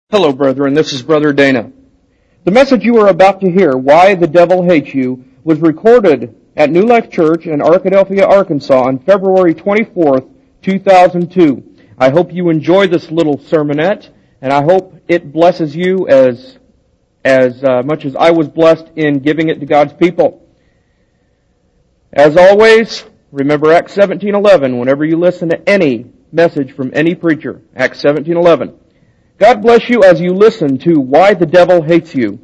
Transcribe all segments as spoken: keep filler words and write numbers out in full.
Hello, brethren. This is Brother Dana. The message you are about to hear, Why the Devil Hates You, was recorded at New Life Church in Arkadelphia, Arkansas on February twenty-fourth, two thousand two. I hope you enjoy this little sermonette, and I hope it blesses you as, as uh, much as I was blessed in giving it to God's people. As always, remember Acts seventeen eleven whenever you listen to any message from any preacher. Acts seventeen eleven. God bless you as you listen to Why the Devil Hates You.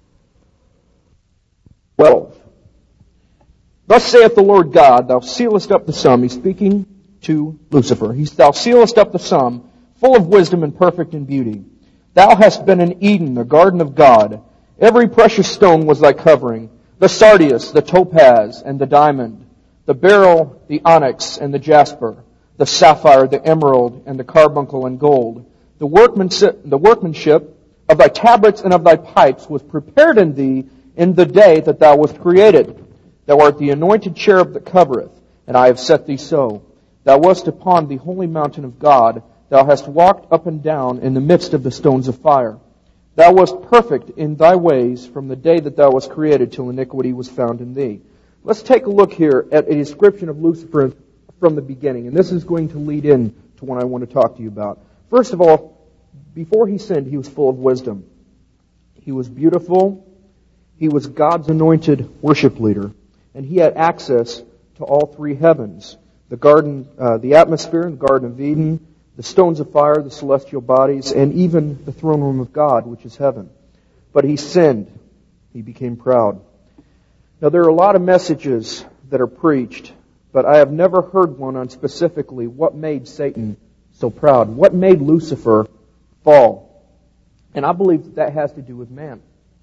twelve. Thus saith the Lord God, Thou sealest up the sum. He's speaking to Lucifer. He's, Thou sealest up the sum, full of wisdom and perfect in beauty. Thou hast been in Eden, the garden of God. Every precious stone was thy covering, the sardius, the topaz, and the diamond, the beryl, the onyx, and the jasper, the sapphire, the emerald, and the carbuncle and gold. The workmanship, the workmanship of thy tabrets and of thy pipes was prepared in thee in the day that thou wast created. Thou art the anointed cherub that covereth, and I have set thee so. Thou wast upon the holy mountain of God. Thou hast walked up and down in the midst of the stones of fire. Thou wast perfect in thy ways from the day that thou wast created till iniquity was found in thee. Let's take a look here at a description of Lucifer from the beginning, and this is going to lead in to what I want to talk to you about. First of all, before he sinned, he was full of wisdom. He was beautiful. He was God's anointed worship leader. And he had access to all three heavens. The garden, uh, the atmosphere in the Garden of Eden, the stones of fire, the celestial bodies, and even the throne room of God, which is heaven. But he sinned. He became proud. Now, there are a lot of messages that are preached, but I have never heard one on specifically what made Satan so proud. What made Lucifer fall? And I believe that that has to do with man.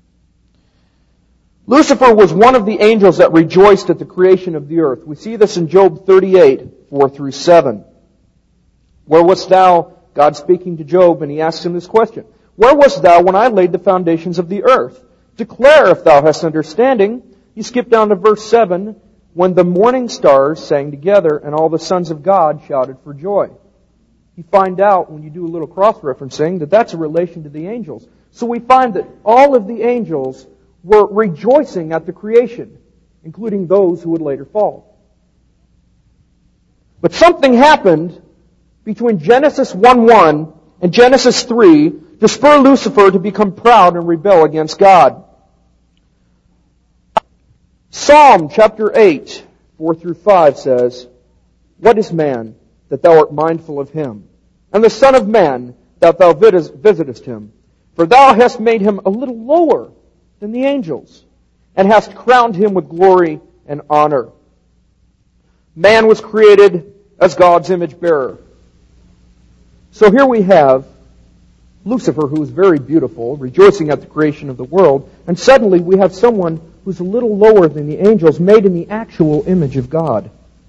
Lucifer was one of the angels that rejoiced at the creation of the earth. We see this in Job thirty-eight, four through seven. Where wast thou? God speaking to Job, and he asks him this question. Where wast thou when I laid the foundations of the earth? Declare if thou hast understanding. You skip down to verse seven. When the morning stars sang together, and all the sons of God shouted for joy. You find out, when you do a little cross-referencing, that that's a relation to the angels. So we find that all of the angels were rejoicing at the creation, including those who would later fall. But something happened between Genesis one one and Genesis three to spur Lucifer to become proud and rebel against God. Psalm chapter eight, four through five says, What is man, that thou art mindful of him, and the Son of Man, that thou visitest him? For thou hast made him a little lower than the angels, and hast crowned him with glory and honor. Man was created as God's image bearer. So here we have Lucifer, who is very beautiful, rejoicing at the creation of the world, and suddenly we have someone who's a little lower than the angels, made in the actual image of God.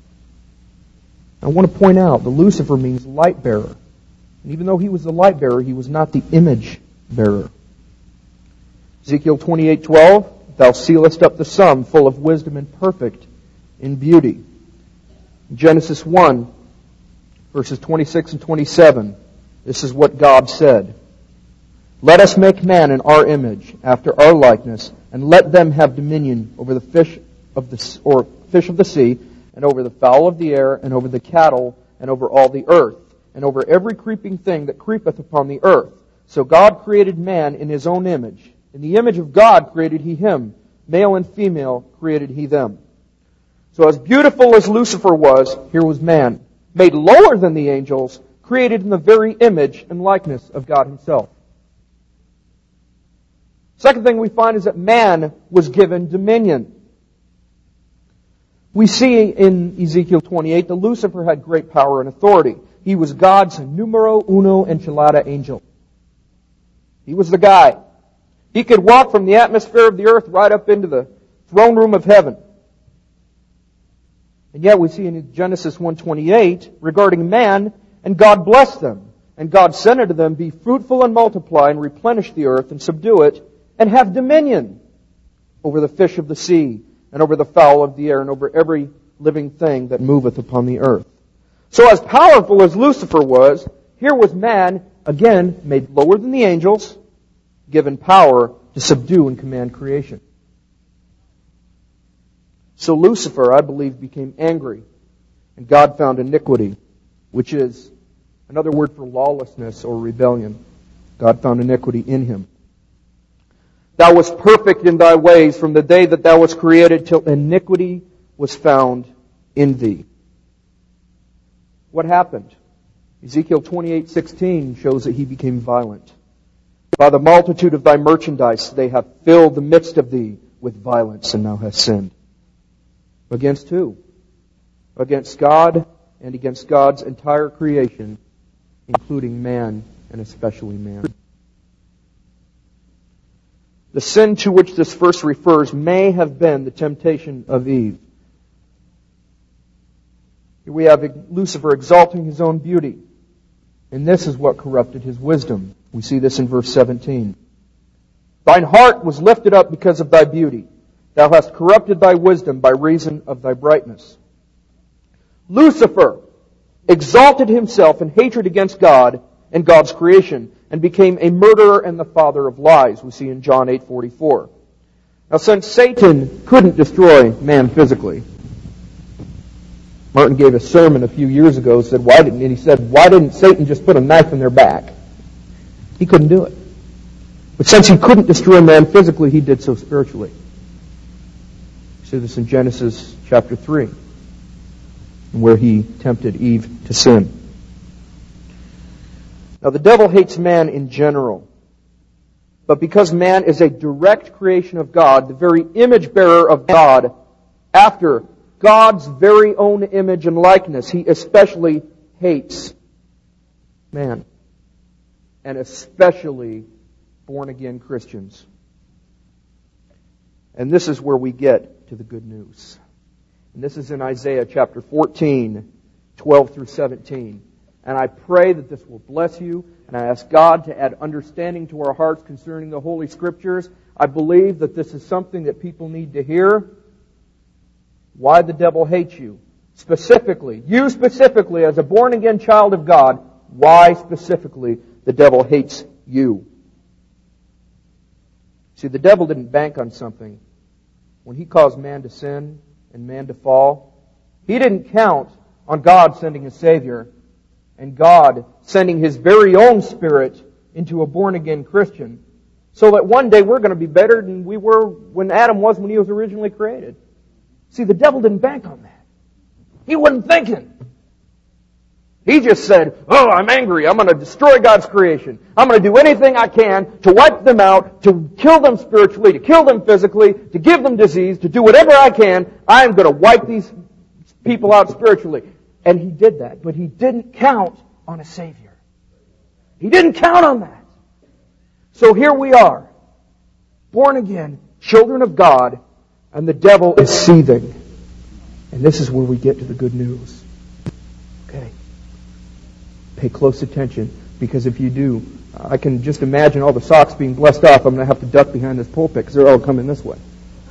I want to point out that Lucifer means light bearer. And even though he was the light bearer, he was not the image bearer. Ezekiel twenty-eight twelve, Thou sealest up the sum, full of wisdom and perfect in beauty. Genesis one, verses twenty-six and twenty-seven, this is what God said. Let us make man in our image, after our likeness, and let them have dominion over the fish of the or fish of the sea, and over the fowl of the air, and over the cattle, and over all the earth, and over every creeping thing that creepeth upon the earth. So God created man in his own image. In the image of God created he him. Male and female created he them. So as beautiful as Lucifer was, here was man, made lower than the angels, created in the very image and likeness of God himself. Second thing we find is that man was given dominion. We see in Ezekiel twenty-eight that Lucifer had great power and authority. He was God's numero uno enchilada angel. He was the guy. He could walk from the atmosphere of the earth right up into the throne room of heaven. And yet we see in Genesis one twenty-eight regarding man, and God blessed them. And God said unto them, Be fruitful and multiply, and replenish the earth, and subdue it, and have dominion over the fish of the sea, and over the fowl of the air, and over every living thing that moveth upon the earth. So as powerful as Lucifer was, here was man again, made lower than the angels, given power to subdue and command creation. So Lucifer, I believe, became angry, and God found iniquity, which is another word for lawlessness or rebellion. God found iniquity in him. Thou wast perfect in thy ways from the day that thou wast created till iniquity was found in thee. What happened? Ezekiel twenty-eight sixteen shows that he became violent. By the multitude of thy merchandise they have filled the midst of thee with violence, and thou hast sinned. Against who? Against God and against God's entire creation, including man and especially man. The sin to which this verse refers may have been the temptation of Eve. Here we have Lucifer exalting his own beauty. And this is what corrupted his wisdom. We see this in verse seventeen. Thine heart was lifted up because of thy beauty. Thou hast corrupted thy wisdom by reason of thy brightness. Lucifer exalted himself in hatred against God and God's creation, and became a murderer and the father of lies, we see in John eight forty-four. Now, since Satan couldn't destroy man physically, Martin gave a sermon a few years ago, said, why didn't, and he said, why didn't Satan just put a knife in their back? He couldn't do it. But since he couldn't destroy man physically, he did so spiritually. We see this in Genesis chapter three, where he tempted Eve to sin. Now, the devil hates man in general. But because man is a direct creation of God, the very image bearer of God, after God's very own image and likeness, he especially hates man. And especially born-again Christians. And this is where we get to the good news. And this is in Isaiah chapter fourteen, twelve through seventeen. And I pray that this will bless you, and I ask God to add understanding to our hearts concerning the Holy Scriptures. I believe that this is something that people need to hear. Why the devil hates you. Specifically, you specifically as a born-again child of God, why specifically the devil hates you. See, the devil didn't bank on something. When he caused man to sin and man to fall, he didn't count on God sending a Savior and God sending His very own Spirit into a born-again Christian so that one day we're going to be better than we were when Adam was when he was originally created. See, the devil didn't bank on that. He wasn't thinking. He just said, oh, I'm angry. I'm going to destroy God's creation. I'm going to do anything I can to wipe them out, to kill them spiritually, to kill them physically, to give them disease, to do whatever I can. I'm going to wipe these people out spiritually. And he did that, but he didn't count on a Savior. He didn't count on that. So here we are, born again, children of God, and the devil is seething. And this is where we get to the good news. Okay. Pay close attention, because if you do, I can just imagine all the socks being blessed off. I'm going to have to duck behind this pulpit because they're all coming this way.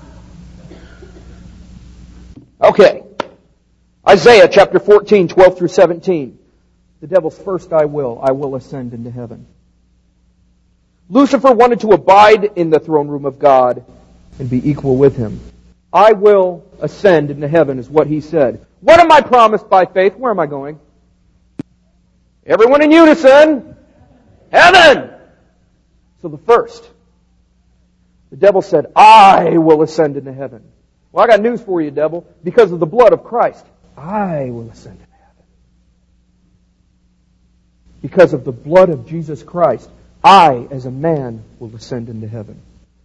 Okay. Isaiah chapter fourteen, twelve through seventeen. The devil's first I will, I will ascend into heaven. Lucifer wanted to abide in the throne room of God and be equal with Him. I will ascend into heaven is what he said. What am I promised by faith? Where am I going? Everyone in unison. Heaven! So the first. The devil said, I will ascend into heaven. Well, I got news for you, devil. Because of the blood of Christ, I will ascend into heaven. Because of the blood of Jesus Christ, I, as a man, will ascend into heaven.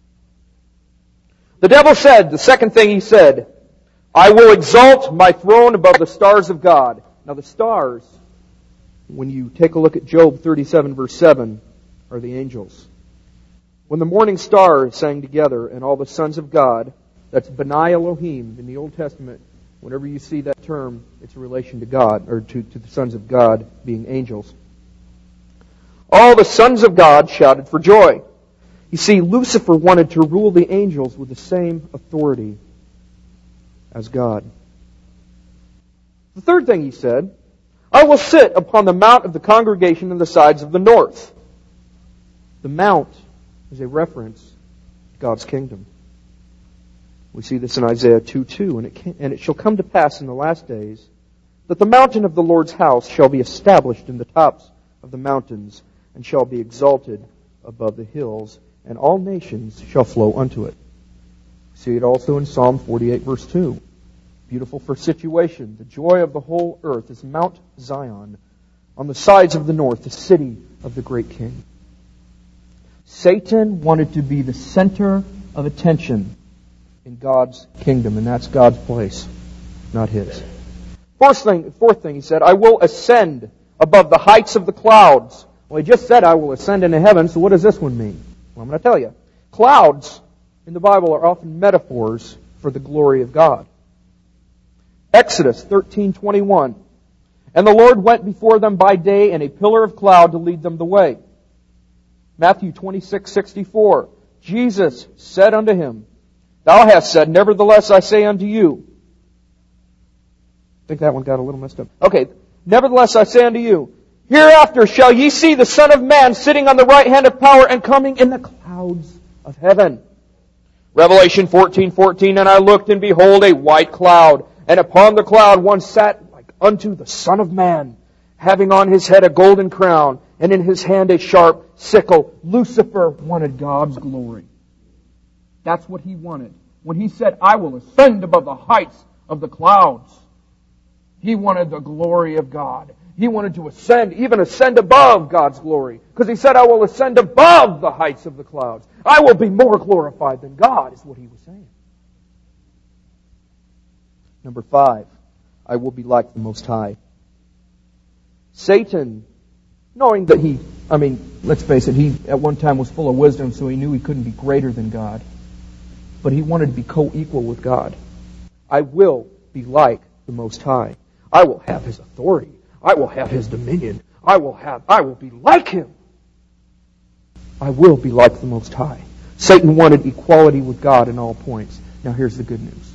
The devil said, the second thing he said, I will exalt my throne above the stars of God. Now the stars, when you take a look at Job thirty-seven verse seven, are the angels. When the morning stars sang together and all the sons of God, that's B'nai Elohim in the Old Testament. Whenever you see that term, it's a relation to God, or to, to the sons of God being angels. All the sons of God shouted for joy. You see, Lucifer wanted to rule the angels with the same authority as God. The third thing he said, I will sit upon the mount of the congregation in the sides of the north. The mount is a reference to God's kingdom. We see this in Isaiah two two, and it can, and it shall come to pass in the last days that the mountain of the Lord's house shall be established in the tops of the mountains, and shall be exalted above the hills, and all nations shall flow unto it. See it also in Psalm forty-eight, verse two. Beautiful for situation. The joy of the whole earth is Mount Zion, on the sides of the north, the city of the great King. Satan wanted to be the center of attention in God's kingdom, and that's God's place, not his. Fourth thing, fourth thing, he said, I will ascend above the heights of the clouds. Well, he just said I will ascend into heaven, so what does this one mean? Well, I'm going to tell you. Clouds in the Bible are often metaphors for the glory of God. Exodus thirteen twenty-one. And the Lord went before them by day in a pillar of cloud to lead them the way. Matthew twenty-six sixty-four. Jesus said unto him, Thou hast said, nevertheless I say unto you. I think that one got a little messed up. Okay. Nevertheless I say unto you, hereafter shall ye see the Son of Man sitting on the right hand of power and coming in the clouds of heaven. Revelation fourteen fourteen. And I looked, and behold, a white cloud. And upon the cloud one sat like unto the Son of Man, having on his head a golden crown, and in his hand a sharp sickle. Lucifer wanted God's glory. That's what he wanted. When he said, I will ascend above the heights of the clouds, he wanted the glory of God. He wanted to ascend, even ascend above God's glory. Because he said, I will ascend above the heights of the clouds. I will be more glorified than God, is what he was saying. Number five, I will be like the Most High. Satan, knowing that he, I mean, let's face it, he at one time was full of wisdom, so he knew he couldn't be greater than God. But he wanted to be co-equal with God. I will be like the Most High. I will have His authority. I will have His dominion. I will have, I will be like Him. I will be like the Most High. Satan wanted equality with God in all points. Now here's the good news.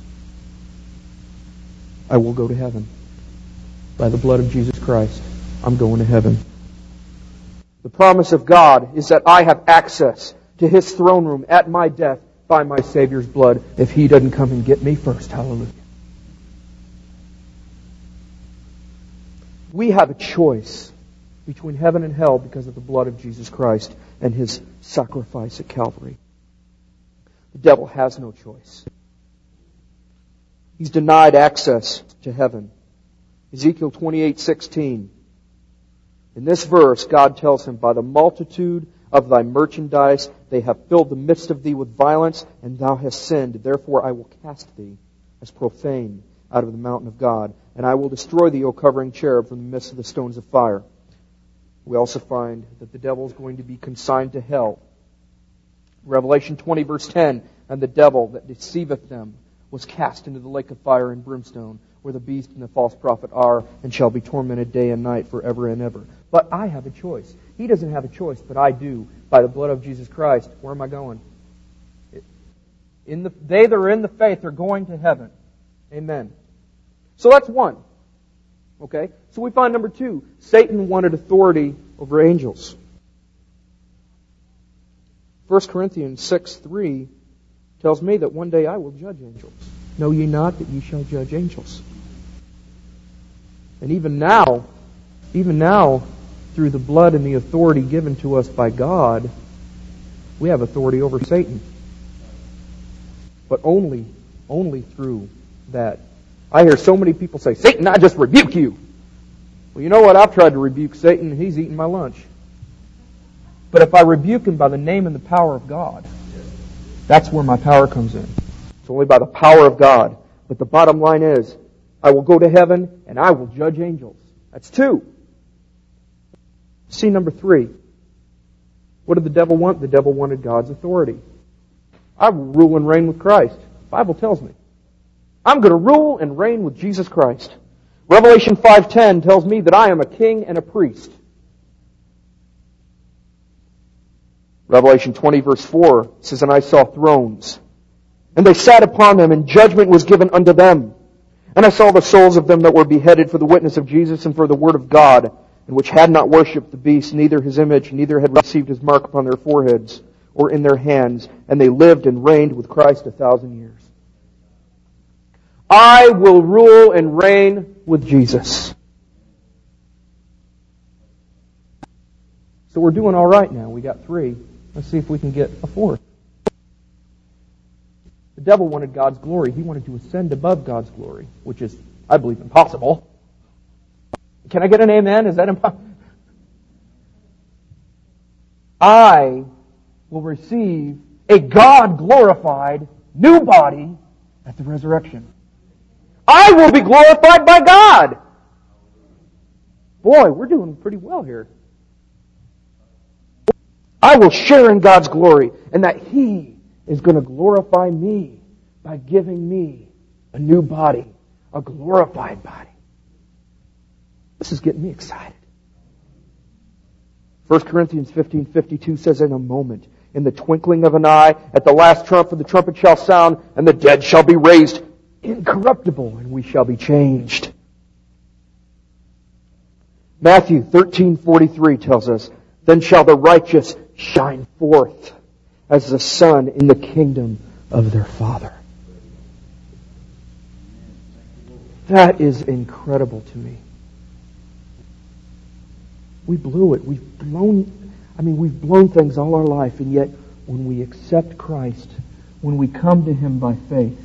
I will go to heaven. By the blood of Jesus Christ, I'm going to heaven. The promise of God is that I have access to His throne room at my death by my Savior's blood if He doesn't come and get me first. Hallelujah. We have a choice between heaven and hell because of the blood of Jesus Christ and His sacrifice at Calvary. The devil has no choice. He's denied access to heaven. Ezekiel twenty-eight sixteen. In this verse, God tells him, by the multitude of thy merchandise they have filled the midst of thee with violence, and thou hast sinned. Therefore I will cast thee as profane out of the mountain of God, and I will destroy thee, O covering cherub, from the midst of the stones of fire. We also find that the devil is going to be consigned to hell. Revelation twenty verse ten, and the devil that deceiveth them was cast into the lake of fire and brimstone, where the beast and the false prophet are, and shall be tormented day and night forever and ever. But I have a choice. He doesn't have a choice, but I do. By the blood of Jesus Christ, where am I going? In the, they that are in the faith are going to heaven. Amen. So that's one. Okay? So we find number two, Satan wanted authority over angels. First Corinthians six three tells me that one day I will judge angels. Know ye not that ye shall judge angels? And even now, even now, through the blood and the authority given to us by God, we have authority over Satan. But only, only through that. I hear so many people say, Satan, I just rebuke you. Well, you know what? I've tried to rebuke Satan, and he's eating my lunch. But if I rebuke him by the name and the power of God, that's where my power comes in. It's only by the power of God. But the bottom line is, I will go to heaven and I will judge angels. That's two. See number three. What did the devil want? The devil wanted God's authority. I will rule and reign with Christ. The Bible tells me. I'm going to rule and reign with Jesus Christ. Revelation five ten tells me that I am a king and a priest. Revelation twenty verse four says, and I saw thrones, and they sat upon them, and judgment was given unto them. And I saw the souls of them that were beheaded for the witness of Jesus and for the word of God, and which had not worshipped the beast, neither his image, neither had received his mark upon their foreheads or in their hands, and they lived and reigned with Christ a thousand years. I will rule and reign with Jesus. So we're doing all right now. We got three. Let's see if we can get a fourth. The devil wanted God's glory. He wanted to ascend above God's glory, which is, I believe, impossible. Can I get an amen? Is that impossible? I will receive a God-glorified new body at the resurrection. I will be glorified by God. Boy, we're doing pretty well here. I will share in God's glory, and that He is going to glorify me by giving me a new body, a glorified body. This is getting me excited. First Corinthians fifteen fifty-two says, in a moment, in the twinkling of an eye, at the last trump, for the trumpet shall sound, and the dead shall be raised incorruptible, and we shall be changed. Matthew thirteen forty-three tells us, then shall the righteous shine forth as the sun in the kingdom of their Father. That is incredible to me. We blew it. We've blown, I mean, we've blown things all our life, and yet when we accept Christ, when we come to Him by faith,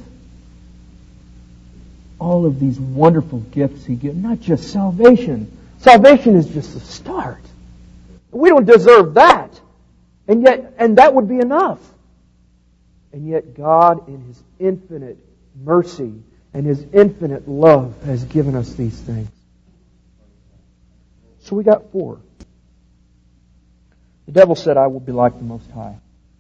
all of these wonderful gifts He gives, not just salvation. Salvation is just the start. We don't deserve that. And yet, and that would be enough. And yet God, in His infinite mercy and His infinite love, has given us these things. So we got four. The devil said, I will be like the Most High.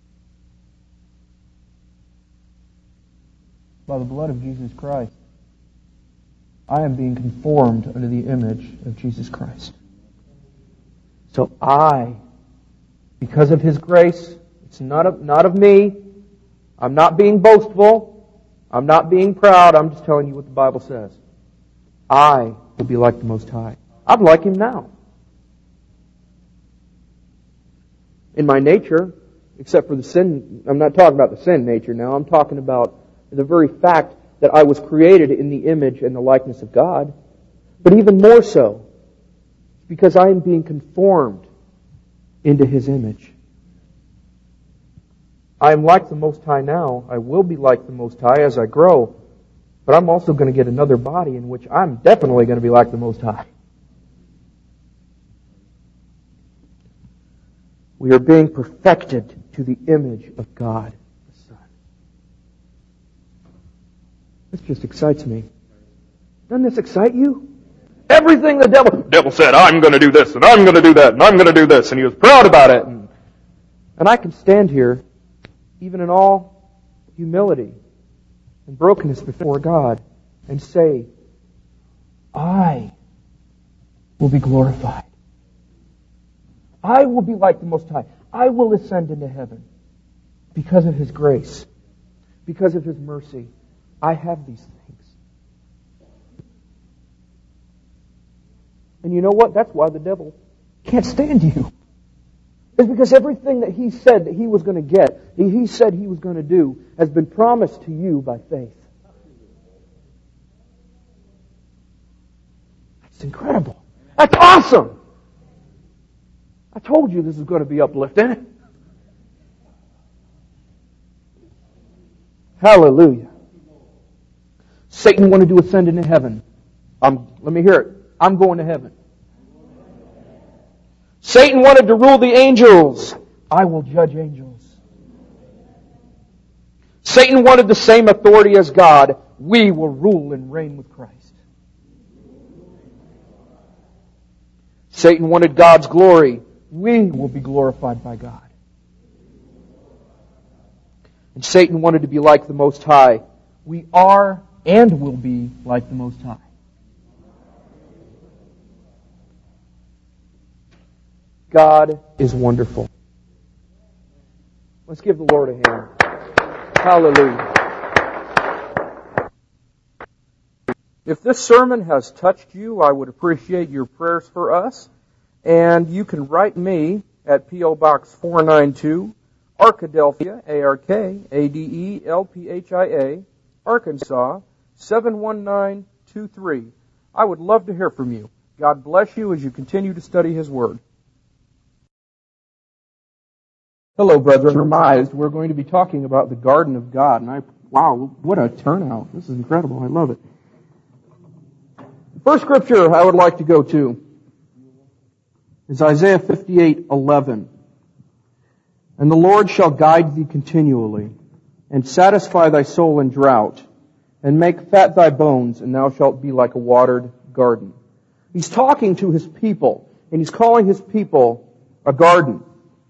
By the blood of Jesus Christ, I am being conformed unto the image of Jesus Christ. So I, because of His grace, it's not of, not of me. I'm not being boastful. I'm not being proud. I'm just telling you what the Bible says. I will be like the Most High. I'm like Him now. In my nature, except for the sin, I'm not talking about the sin nature now. I'm talking about the very fact that I was created in the image and the likeness of God. But even more so, because I am being conformed into His image. I am like the Most High now. I will be like the Most High as I grow. But I'm also going to get another body in which I'm definitely going to be like the Most High. We are being perfected to the image of God the Son. This just excites me. Doesn't this excite you? Everything the devil, the devil said, I'm going to do this, and I'm going to do that, and I'm going to do this, and he was proud about it. And, and I can stand here, even in all humility and brokenness before God, and say, I will be glorified. I will be like the Most High. I will ascend into heaven because of His grace, because of His mercy. I have these things. And you know what? That's why the devil can't stand you. It's because everything that he said that he was going to get, he, he said he was going to do, has been promised to you by faith. That's incredible. That's awesome. I told you this is going to be uplifting. Hallelujah. Satan wanted to ascend into heaven. Um, let me hear it. I'm going to heaven. Satan wanted to rule the angels. I will judge angels. Satan wanted the same authority as God. We will rule and reign with Christ. Satan wanted God's glory. We will be glorified by God. And Satan wanted to be like the Most High. We are and will be like the Most High. God is wonderful. Let's give the Lord a hand. Hallelujah. If this sermon has touched you, I would appreciate your prayers for us. And you can write me at P O Box four ninety-two, Arkadelphia, A R K A D E L P H I A, Arkansas, seven one nine two three. I would love to hear from you. God bless you as you continue to study His Word. Hello, brethren. Surmised, we're going to be talking about the Garden of God. And I, wow, what a turnout. This is incredible. I love it. The first scripture I would like to go to is Isaiah fifty-eight eleven. And the Lord shall guide thee continually, and satisfy thy soul in drought, and make fat thy bones, and thou shalt be like a watered garden. He's talking to His people, and He's calling His people a garden.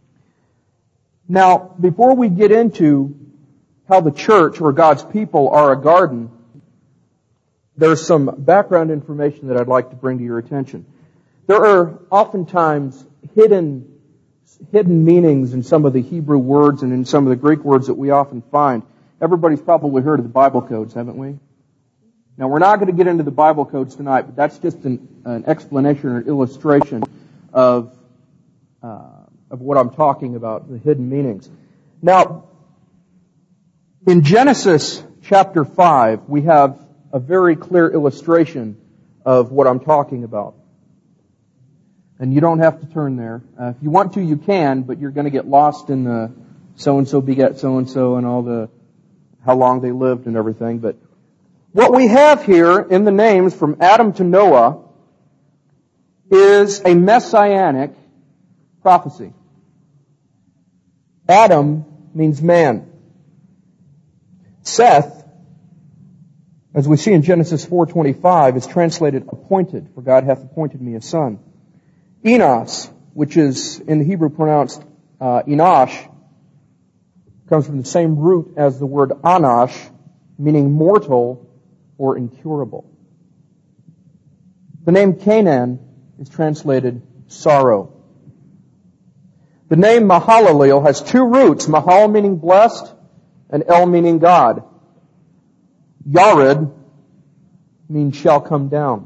Now, before we get into how the church or God's people are a garden, there's some background information that I'd like to bring to your attention. There are oftentimes hidden, hidden meanings in some of the Hebrew words and in some of the Greek words that we often find. Everybody's probably heard of the Bible codes, haven't we? Now, we're not going to get into the Bible codes tonight, but that's just an, an explanation or an illustration of uh, of what I'm talking about, the hidden meanings. Now, in Genesis chapter five, we have a very clear illustration of what I'm talking about. And you don't have to turn there. Uh, if you want to, you can, but you're going to get lost in the so-and-so begat so-and-so and all the how long they lived and everything. But what we have here in the names from Adam to Noah is a messianic prophecy. Adam means man. Seth, as we see in Genesis four twenty-five, is translated appointed, for God hath appointed me a son. Enos, which is in the Hebrew pronounced uh, Enosh, comes from the same root as the word Anash, meaning mortal or incurable. The name Canaan is translated sorrow. The name Mahalalel has two roots, Mahal meaning blessed and El meaning God. Yared means shall come down.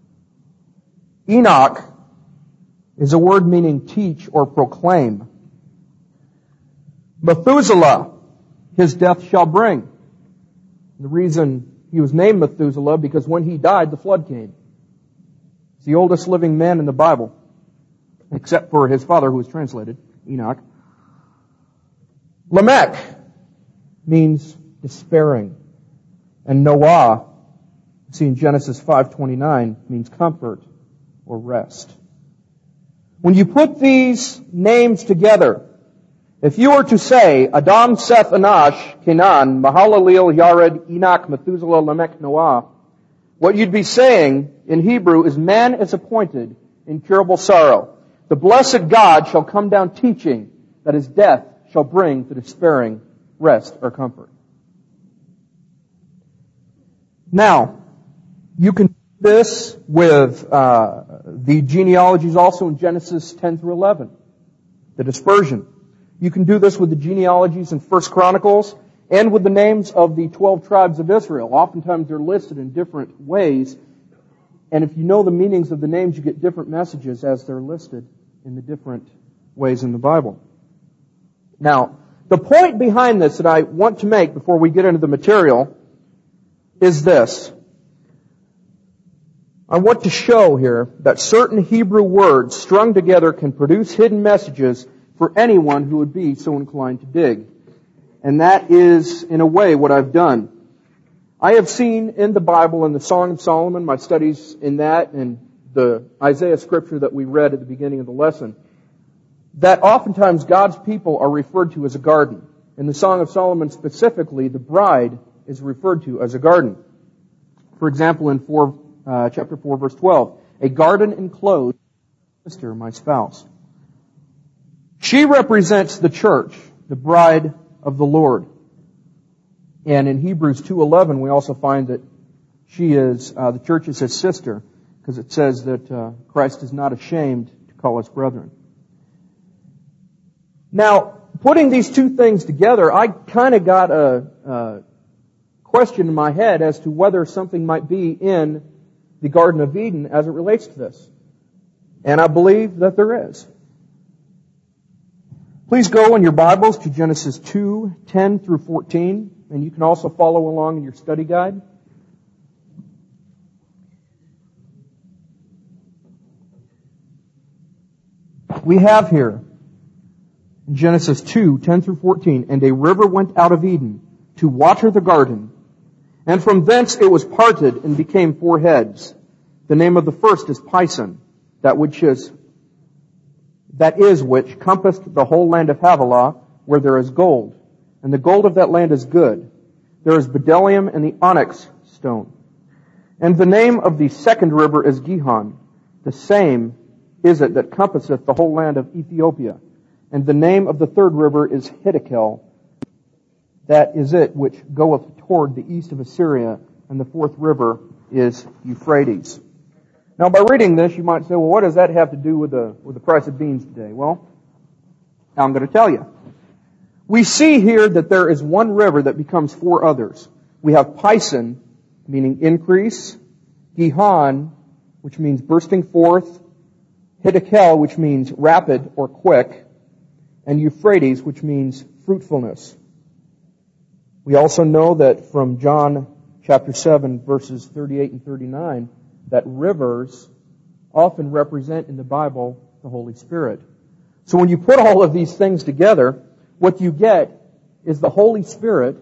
Enoch is a word meaning teach or proclaim. Methuselah, his death shall bring. The reason he was named Methuselah, because when he died, the flood came. He's the oldest living man in the Bible, except for his father who was translated, Enoch. Lamech means despairing. And Noah, see in Genesis five twenty-nine, means comfort or rest. When you put these names together, if you were to say Adam, Seth, Enosh, Canaan, Mahalalel, Yared, Enoch, Methuselah, Lamech, Noah, what you'd be saying in Hebrew is man is appointed incurable sorrow. The blessed God shall come down teaching that his death shall bring the despairing rest or comfort. Now, you can do this with uh, the genealogies also in Genesis ten through eleven, the dispersion. You can do this with the genealogies in First Chronicles and with the names of the twelve tribes of Israel. Oftentimes they're listed in different ways, and if you know the meanings of the names, you get different messages as they're listed in the different ways in the Bible. Now, the point behind this that I want to make before we get into the material is this. I want to show here that certain Hebrew words strung together can produce hidden messages for anyone who would be so inclined to dig. And that is, in a way, what I've done. I have seen in the Bible, in the Song of Solomon, my studies in that, and the Isaiah scripture that we read at the beginning of the lesson, that oftentimes God's people are referred to as a garden. In the Song of Solomon specifically, the bride is referred to as a garden. For example, in four, uh, chapter four, verse twelve, a garden enclosed, sister, my spouse. She represents the church, the bride of the Lord. And in Hebrews two eleven, we also find that she is, uh, the church is his sister, because it says that uh, Christ is not ashamed to call us brethren. Now, putting these two things together, I kind of got a, a question in my head as to whether something might be in the Garden of Eden as it relates to this. And I believe that there is. Please go in your Bibles to Genesis two, ten through fourteen, and you can also follow along in your study guide. We have here in Genesis two, ten through fourteen, and a river went out of Eden to water the garden, and from thence it was parted and became four heads. The name of the first is Pison, that which is that is which compassed the whole land of Havilah, where there is gold, and the gold of that land is good. There is bdellium and the onyx stone. And the name of the second river is Gihon. The same is it that compasseth the whole land of Ethiopia. And the name of the third river is Hiddekel. That is it which goeth toward the east of Assyria. And the fourth river is Euphrates. Now, by reading this, you might say, well, what does that have to do with the, with the price of beans today? Well, I'm going to tell you. We see here that there is one river that becomes four others. We have Pison, meaning increase, Gihon, which means bursting forth, Hiddekel, which means rapid or quick, and Euphrates, which means fruitfulness. We also know that from John chapter seven, verses thirty-eight and thirty-nine, that rivers often represent in the Bible the Holy Spirit. So when you put all of these things together, what you get is the Holy Spirit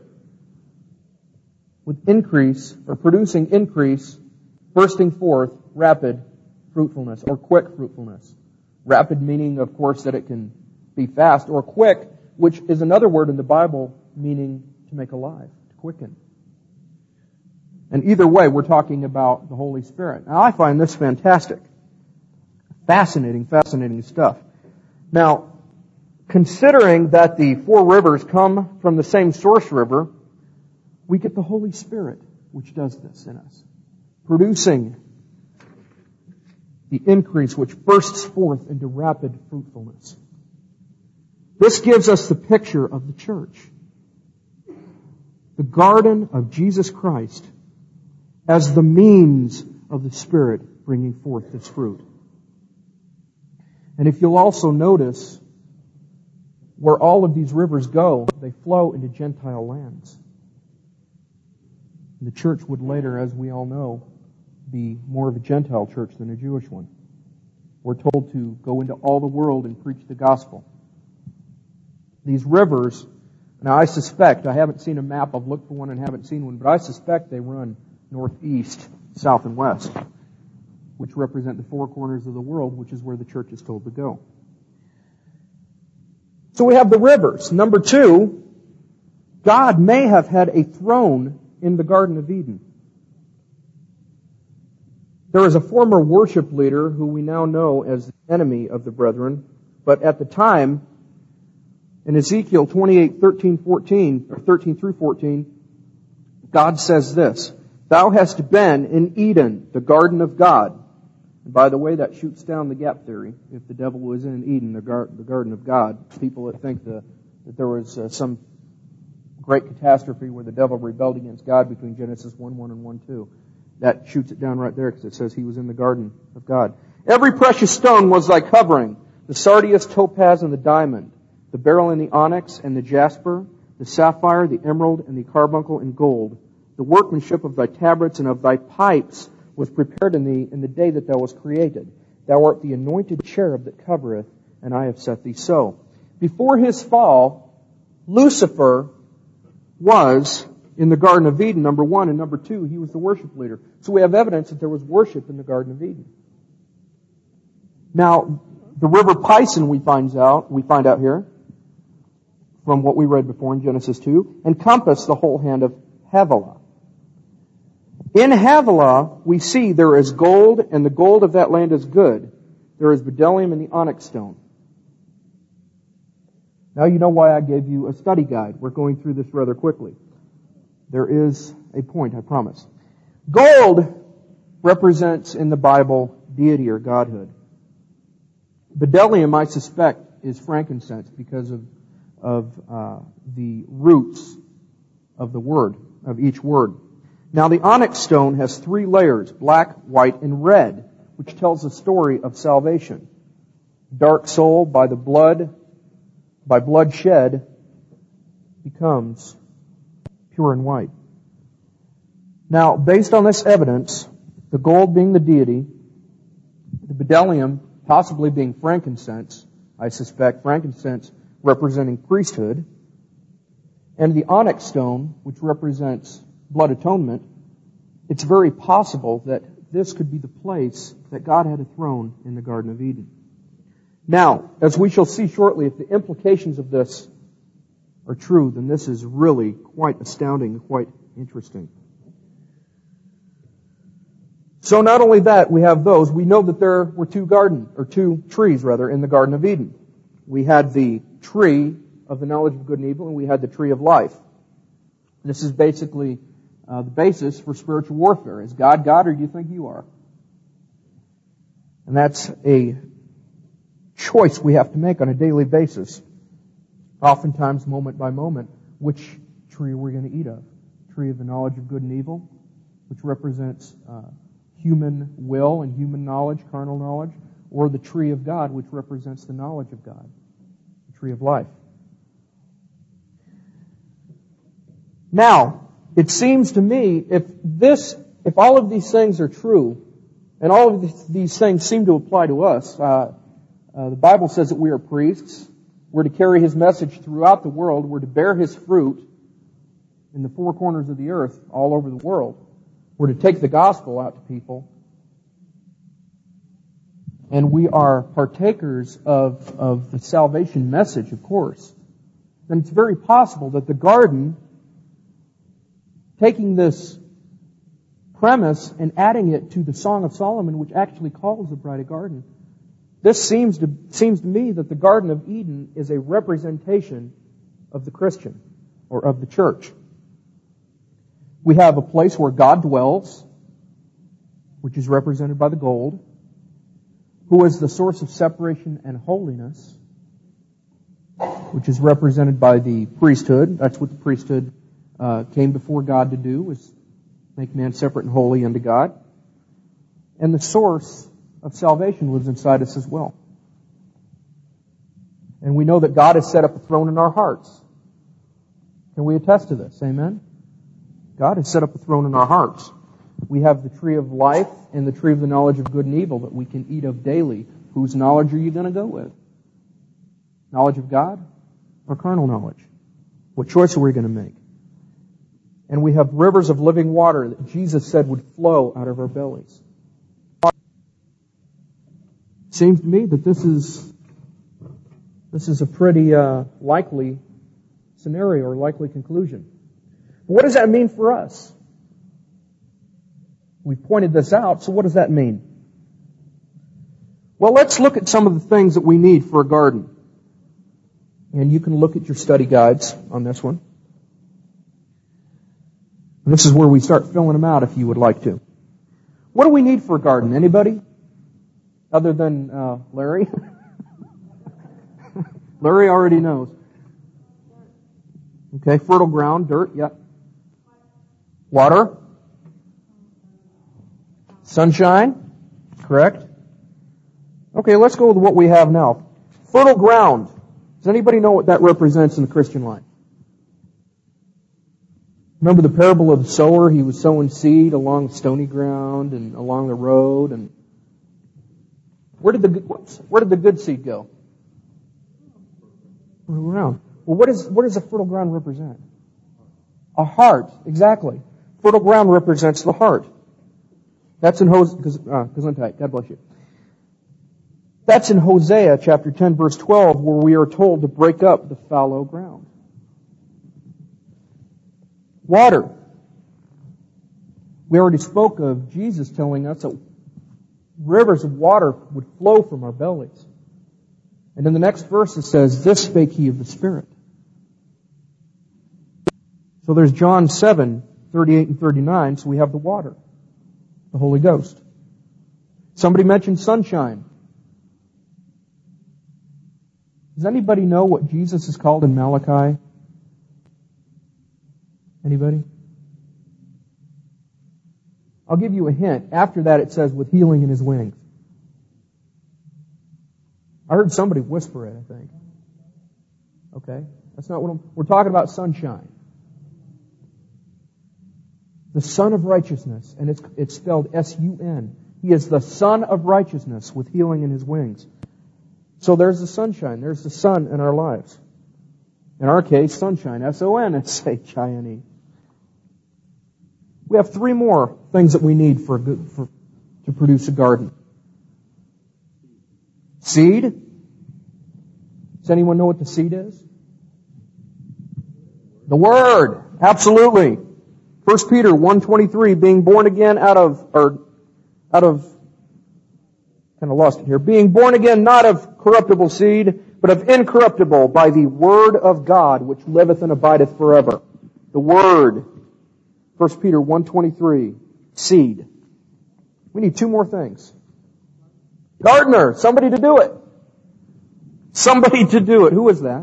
with increase, or producing increase, bursting forth rapid fruitfulness, or quick fruitfulness. Rapid meaning, of course, that it can be fast, or quick, which is another word in the Bible meaning to make alive, to quicken. And either way, we're talking about the Holy Spirit. Now, I find this fantastic. Fascinating, fascinating stuff. Now, considering that the four rivers come from the same source river, we get the Holy Spirit, which does this in us, producing the increase which bursts forth into rapid fruitfulness. This gives us the picture of the church. The garden of Jesus Christ as the means of the Spirit bringing forth its fruit. And if you'll also notice, where all of these rivers go, they flow into Gentile lands. And the church would later, as we all know, be more of a Gentile church than a Jewish one. We're told to go into all the world and preach the gospel. These rivers, now I suspect, I haven't seen a map, I've looked for one and haven't seen one, but I suspect they run northeast, south, and west, which represent the four corners of the world, which is where the church is told to go. So we have the rivers. Number two, God may have had a throne in the Garden of Eden. There is a former worship leader who we now know as the enemy of the brethren, but at the time, in Ezekiel twenty-eight, thirteen, fourteen, or thirteen through fourteen, God says this, "Thou hast been in Eden, the garden of God." And by the way, that shoots down the gap theory. If the devil was in Eden, the, gar- the garden of God, people that think the, that there was uh, some great catastrophe where the devil rebelled against God between Genesis one one and one two. That shoots it down right there because it says he was in the garden of God. Every precious stone was thy covering, the sardius, topaz, and the diamond, the beryl and the onyx and the jasper, the sapphire, the emerald, and the carbuncle and gold. The workmanship of thy tabrets and of thy pipes was prepared in thee in the day that thou wast created. Thou art the anointed cherub that covereth, and I have set thee so. Before his fall, Lucifer was in the Garden of Eden, number one, and number two, he was the worship leader. So we have evidence that there was worship in the Garden of Eden. Now, the river Pison, we find out, we find out here, from what we read before in Genesis two, encompassed the whole hand of Havilah. In Havilah, we see there is gold, and the gold of that land is good. There is bdellium and the onyx stone. Now you know why I gave you a study guide. We're going through this rather quickly. There is a point, I promise. Gold represents in the Bible deity or godhood. Bdellium, I suspect, is frankincense because of, of uh, the roots of the word of each word. Now the onyx stone has three layers, black, white, and red, which tells the story of salvation. Dark soul by the blood, by blood shed, becomes pure and white. Now, based on this evidence, the gold being the deity, the bdellium possibly being frankincense, I suspect frankincense representing priesthood, and the onyx stone, which represents blood atonement, it's very possible that this could be the place that God had a throne in the Garden of Eden. Now, as we shall see shortly, if the implications of this are true, then this is really quite astounding, quite interesting. So not only that, we have those. We know that there were two garden, or two trees rather, in the Garden of Eden. We had the tree of the knowledge of good and evil, and we had the tree of life. This is basically uh, the basis for spiritual warfare. Is God God, or do you think you are? And that's a choice we have to make on a daily basis. Oftentimes, moment by moment, which tree are we going to eat of? Tree of the knowledge of good and evil, which represents uh, human will and human knowledge, carnal knowledge, or the tree of God, which represents the knowledge of God, the tree of life. Now, it seems to me, if this, if all of these things are true, and all of these things seem to apply to us, uh, uh, the Bible says that we are priests. We're to carry His message throughout the world. We're to bear His fruit in the four corners of the earth, all over the world. We're to take the gospel out to people. And we are partakers of, of the salvation message, of course. Then it's very possible that the garden, taking this premise and adding it to the Song of Solomon, which actually calls the bride a garden, this seems to, seems to me that the Garden of Eden is a representation of the Christian, or of the church. We have a place where God dwells, which is represented by the gold, who is the source of separation and holiness, which is represented by the priesthood. That's what the priesthood uh, came before God to do, was make man separate and holy unto God. And the source of salvation lives inside us as well. And we know that God has set up a throne in our hearts. Can we attest to this? Amen? God has set up a throne in our hearts. We have the tree of life and the tree of the knowledge of good and evil that we can eat of daily. Whose knowledge are you going to go with? Knowledge of God or carnal knowledge? What choice are we going to make? And we have rivers of living water that Jesus said would flow out of our bellies. Seems to me that this is this is a pretty uh, likely scenario or likely conclusion. But what does that mean for us? We've pointed this out, so what does that mean? Well, let's look at some of the things that we need for a garden. And you can look at your study guides on this one. And this is where we start filling them out if you would like to. What do we need for a garden? Anybody? Other than uh, Larry? Larry already knows. Okay, fertile ground, dirt, yep. Water. Sunshine, correct? Okay, let's go with what we have now. Fertile ground. Does anybody know what that represents in the Christian life? Remember the parable of the sower? He was sowing seed along stony ground and along the road. And where did the whoops, where did the good seed go? Fertile ground. Well, what is what does a fertile ground represent? A heart, exactly. Fertile ground represents the heart. That's in Hosea. Uh, God bless you. That's in Hosea chapter ten, verse twelve, where we are told to break up the fallow ground. Water. We already spoke of Jesus telling us that rivers of water would flow from our bellies. And in the next verse it says, "This spake he of the Spirit." So there's John seven, thirty-eight and thirty-nine, so we have the water, the Holy Ghost. Somebody mentioned sunshine. Does anybody know what Jesus is called in Malachi? Anybody? I'll give you a hint. After that it says, with healing in His wings. I heard somebody whisper it, I think. Okay? That's not what I'm... We're talking about sunshine. The Son of Righteousness, and it's, it's spelled S U N. He is the Son of Righteousness with healing in His wings. So there's the sunshine. There's the sun in our lives. In our case, sunshine. S O N S H I N E. We have three more things that we need for, a good, for to produce a garden. Seed. Does anyone know what the seed is? The Word. Absolutely. First Peter one twenty-three, being born again out of, or out of, kind of lost it here, being born again not of corruptible seed, but of incorruptible, by the Word of God, which liveth and abideth forever. The Word. First Peter one twenty-three, seed. We need two more things. Gardener, somebody to do it. Somebody to do it. Who was that?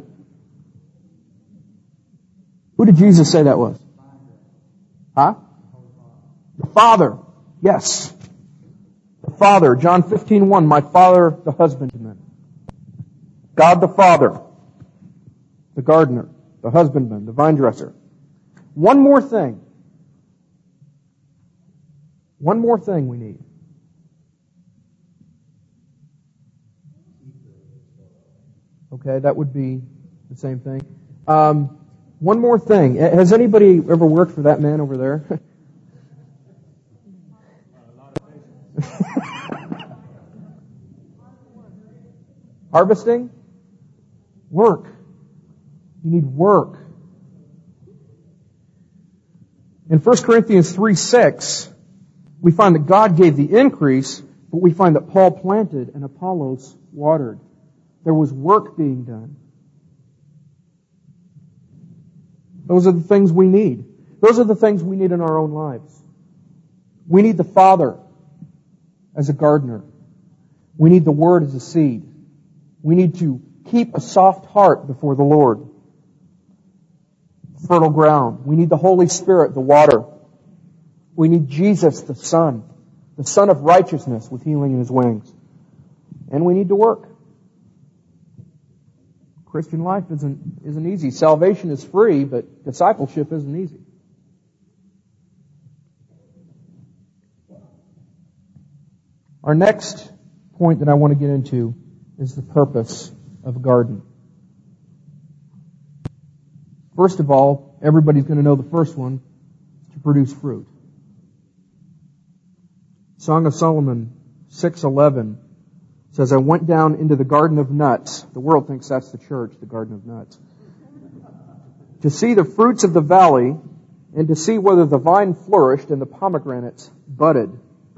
Who did Jesus say that was? Huh? The Father. Yes. The Father. John fifteen one. My Father, the husbandman. God the Father. The gardener. The husbandman. The vine dresser. One more thing. One more thing we need. Okay, that would be the same thing. Um, one more thing. Has anybody ever worked for that man over there? Harvesting? Work. You need work. In First Corinthians three six, we find that God gave the increase, but we find that Paul planted and Apollos watered. There was work being done. Those are the things we need. Those are the things we need in our own lives. We need the Father as a gardener. We need the Word as a seed. We need to keep a soft heart before the Lord. Fertile ground. We need the Holy Spirit, the water. We need Jesus, the Son, the Son of Righteousness with healing in His wings. And we need to work. Christian life isn't, isn't easy. Salvation is free, but discipleship isn't easy. Our next point that I want to get into is the purpose of a garden. First of all, everybody's going to know the first one, to produce fruit. Song of Solomon six eleven says, I went down into the garden of nuts. The world thinks that's the church, the garden of nuts. To see the fruits of the valley and to see whether the vine flourished and the pomegranates budded.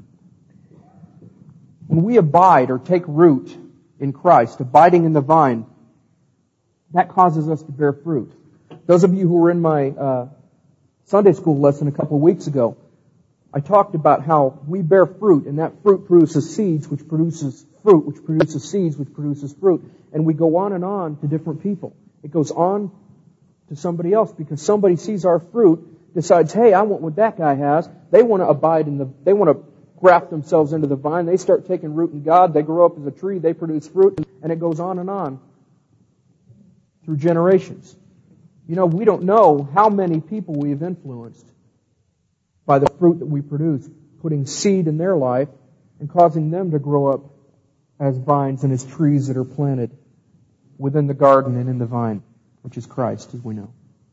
When we abide or take root in Christ, abiding in the vine, that causes us to bear fruit. Those of you who were in my uh, Sunday school lesson a couple of weeks ago, I talked about how we bear fruit, and that fruit produces seeds, which produces fruit, which produces seeds, which produces fruit. And we go on and on to different people. It goes on to somebody else because somebody sees our fruit, decides, hey, I want what that guy has. They want to abide in the, they want to graft themselves into the vine. They start taking root in God. They grow up as a tree. They produce fruit. And it goes on and on through generations. You know, we don't know how many people we've influenced by the fruit that we produce, putting seed in their life and causing them to grow up as vines and as trees that are planted within the garden and in the vine, which is Christ, as we know.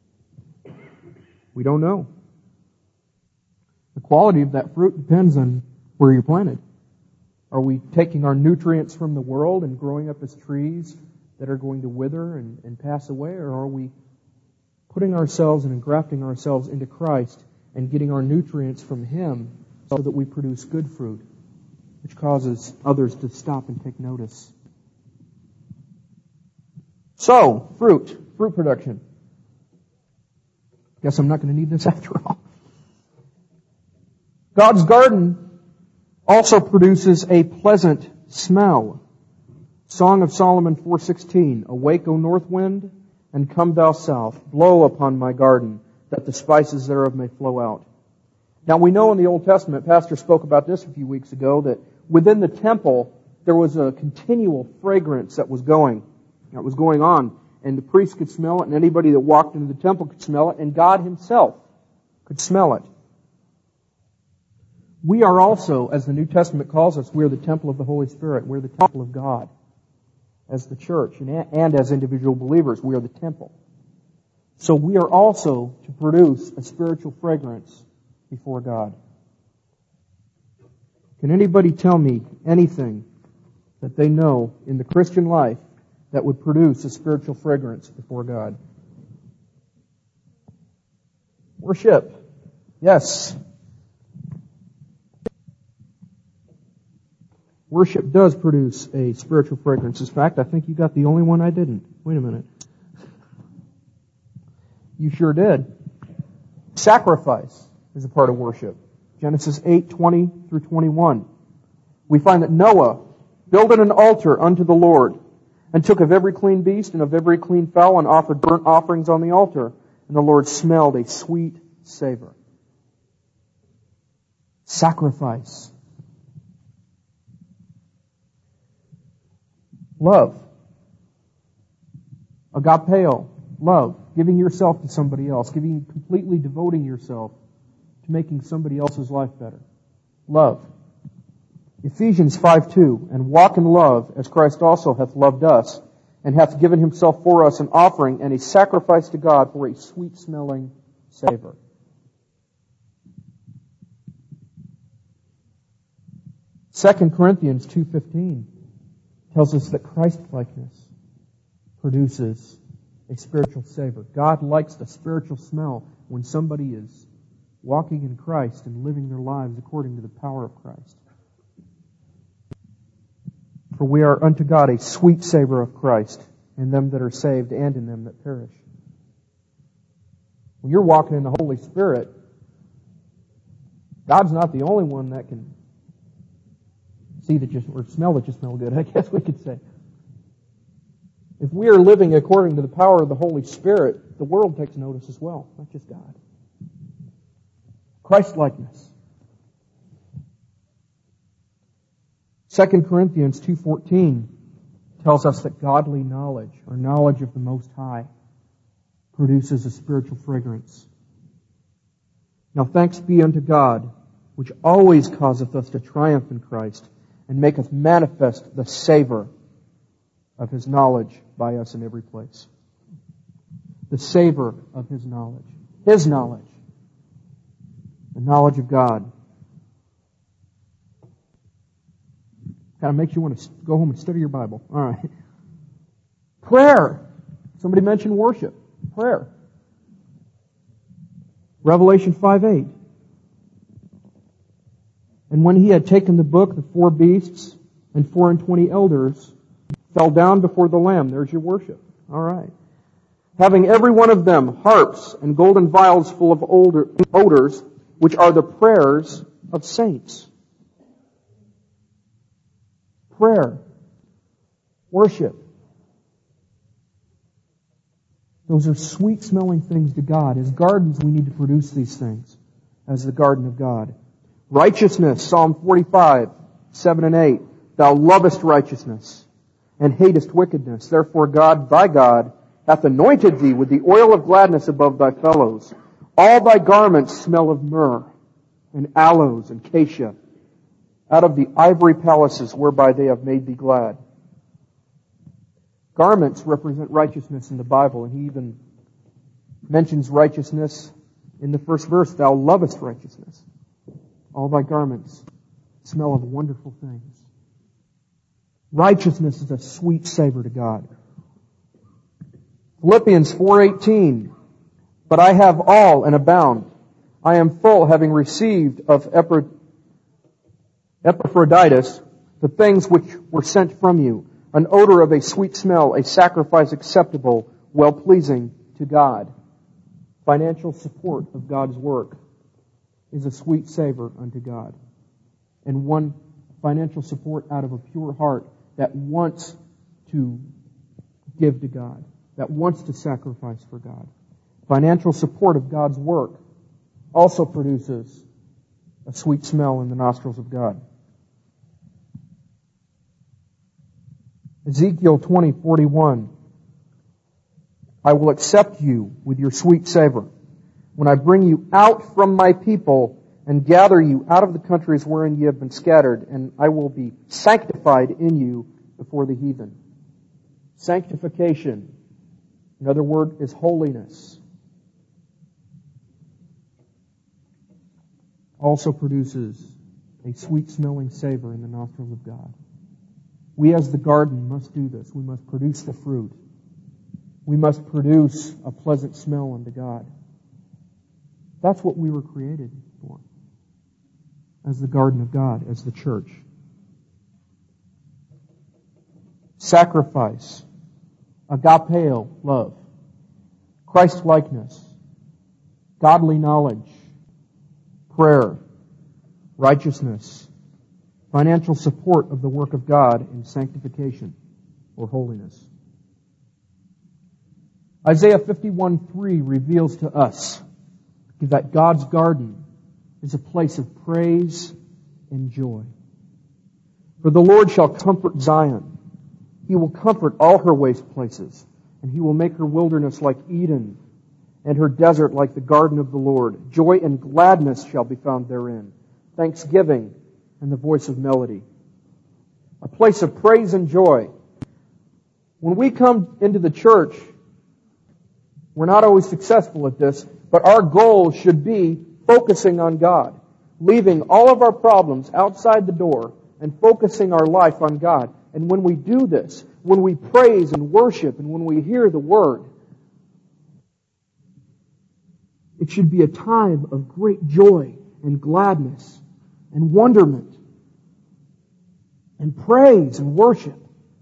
We don't know. The quality of that fruit depends on where you're planted. Are we taking our nutrients from the world and growing up as trees that are going to wither and, and pass away, or are we putting ourselves and engrafting ourselves into Christ and getting our nutrients from Him so that we produce good fruit, which causes others to stop and take notice? So, fruit, fruit production. Guess I'm not going to need this after all. God's garden also produces a pleasant smell. Song of Solomon four sixteen, awake, O north wind, and come thou south, blow upon my garden, that the spices thereof may flow out. Now we know in the Old Testament, Pastor spoke about this a few weeks ago, that within the temple there was a continual fragrance that was going, that was going on. And the priest could smell it, and anybody that walked into the temple could smell it, and God Himself could smell it. We are also, as the New Testament calls us, we are the temple of the Holy Spirit. We're the temple of God as the church, and, and as individual believers, we are the temple. So we are also to produce a spiritual fragrance before God. Can anybody tell me anything that they know in the Christian life that would produce a spiritual fragrance before God? Worship. Yes. Worship does produce a spiritual fragrance. In fact, I think you got the only one I didn't. Wait a minute. You sure did. Sacrifice is a part of worship. Genesis eight, twenty through twenty-one. We find that Noah builded an altar unto the Lord, and took of every clean beast and of every clean fowl, and offered burnt offerings on the altar. And the Lord smelled a sweet savor. Sacrifice. Love. Agapeo. Love. Giving yourself to somebody else. Giving, completely devoting yourself to making somebody else's life better. Love. Ephesians five two, and walk in love as Christ also hath loved us, and hath given Himself for us an offering and a sacrifice to God for a sweet-smelling savor. Second Corinthians two fifteen tells us that Christ-likeness produces a spiritual savor. God likes the spiritual smell when somebody is walking in Christ and living their lives according to the power of Christ. For we are unto God a sweet savor of Christ in them that are saved and in them that perish. When you're walking in the Holy Spirit, God's not the only one that can see that you, or smell that you smell good, I guess we could say. If we are living according to the power of the Holy Spirit, the world takes notice as well, not just God. Christ-likeness. Second Corinthians two fourteen tells us that godly knowledge, or knowledge of the Most High, produces a spiritual fragrance. Now thanks be unto God, which always causeth us to triumph in Christ, and maketh manifest the savor of His knowledge by us in every place. The savor of His knowledge. His knowledge. The knowledge of God. Kind of makes you want to go home and study your Bible. All right. Prayer. Somebody mentioned worship. Prayer. Revelation five eight. And when He had taken the book, the four beasts and four and twenty elders fell down before the Lamb. There's your worship. All right. Having every one of them harps and golden vials full of odors, which are the prayers of saints. Prayer. Worship. Those are sweet-smelling things to God. As gardens, we need to produce these things as the garden of God. Righteousness, Psalm forty-five, seven and eight. Thou lovest righteousness and hatest wickedness. Therefore God, thy God, hath anointed thee with the oil of gladness above thy fellows. All thy garments smell of myrrh and aloes and cassia, out of the ivory palaces whereby they have made thee glad. Garments represent righteousness in the Bible, and He even mentions righteousness in the first verse. Thou lovest righteousness. All thy garments smell of wonderful things. Righteousness is a sweet savor to God. Philippians four eighteen. But I have all and abound. I am full, having received of Epaphroditus the things which were sent from you, an odor of a sweet smell, a sacrifice acceptable, well-pleasing to God. Financial support of God's work is a sweet savor unto God. And one financial support out of a pure heart that wants to give to God, that wants to sacrifice for God. Financial support of God's work also produces a sweet smell in the nostrils of God. Ezekiel twenty forty-one. I will accept you with your sweet savor when I bring you out from my people and gather you out of the countries wherein ye have been scattered, and I will be sanctified in you before the heathen. Sanctification, another word, is holiness. Also produces a sweet-smelling savor in the nostrils of God. We as the garden must do this. We must produce the fruit. We must produce a pleasant smell unto God. That's what we were created for. As the garden of God, as the church. Sacrifice, agapeo, love, Christ-likeness, godly knowledge, prayer, righteousness, financial support of the work of God in sanctification or holiness. Isaiah fifty-one three reveals to us that God's garden is a place of praise and joy. For the Lord shall comfort Zion. He will comfort all her waste places, and He will make her wilderness like Eden, and her desert like the garden of the Lord. Joy and gladness shall be found therein, thanksgiving and the voice of melody. A place of praise and joy. When we come into the church, we're not always successful at this, but our goal should be focusing on God, leaving all of our problems outside the door and focusing our life on God. And when we do this, when we praise and worship and when we hear the Word, it should be a time of great joy and gladness and wonderment and praise and worship.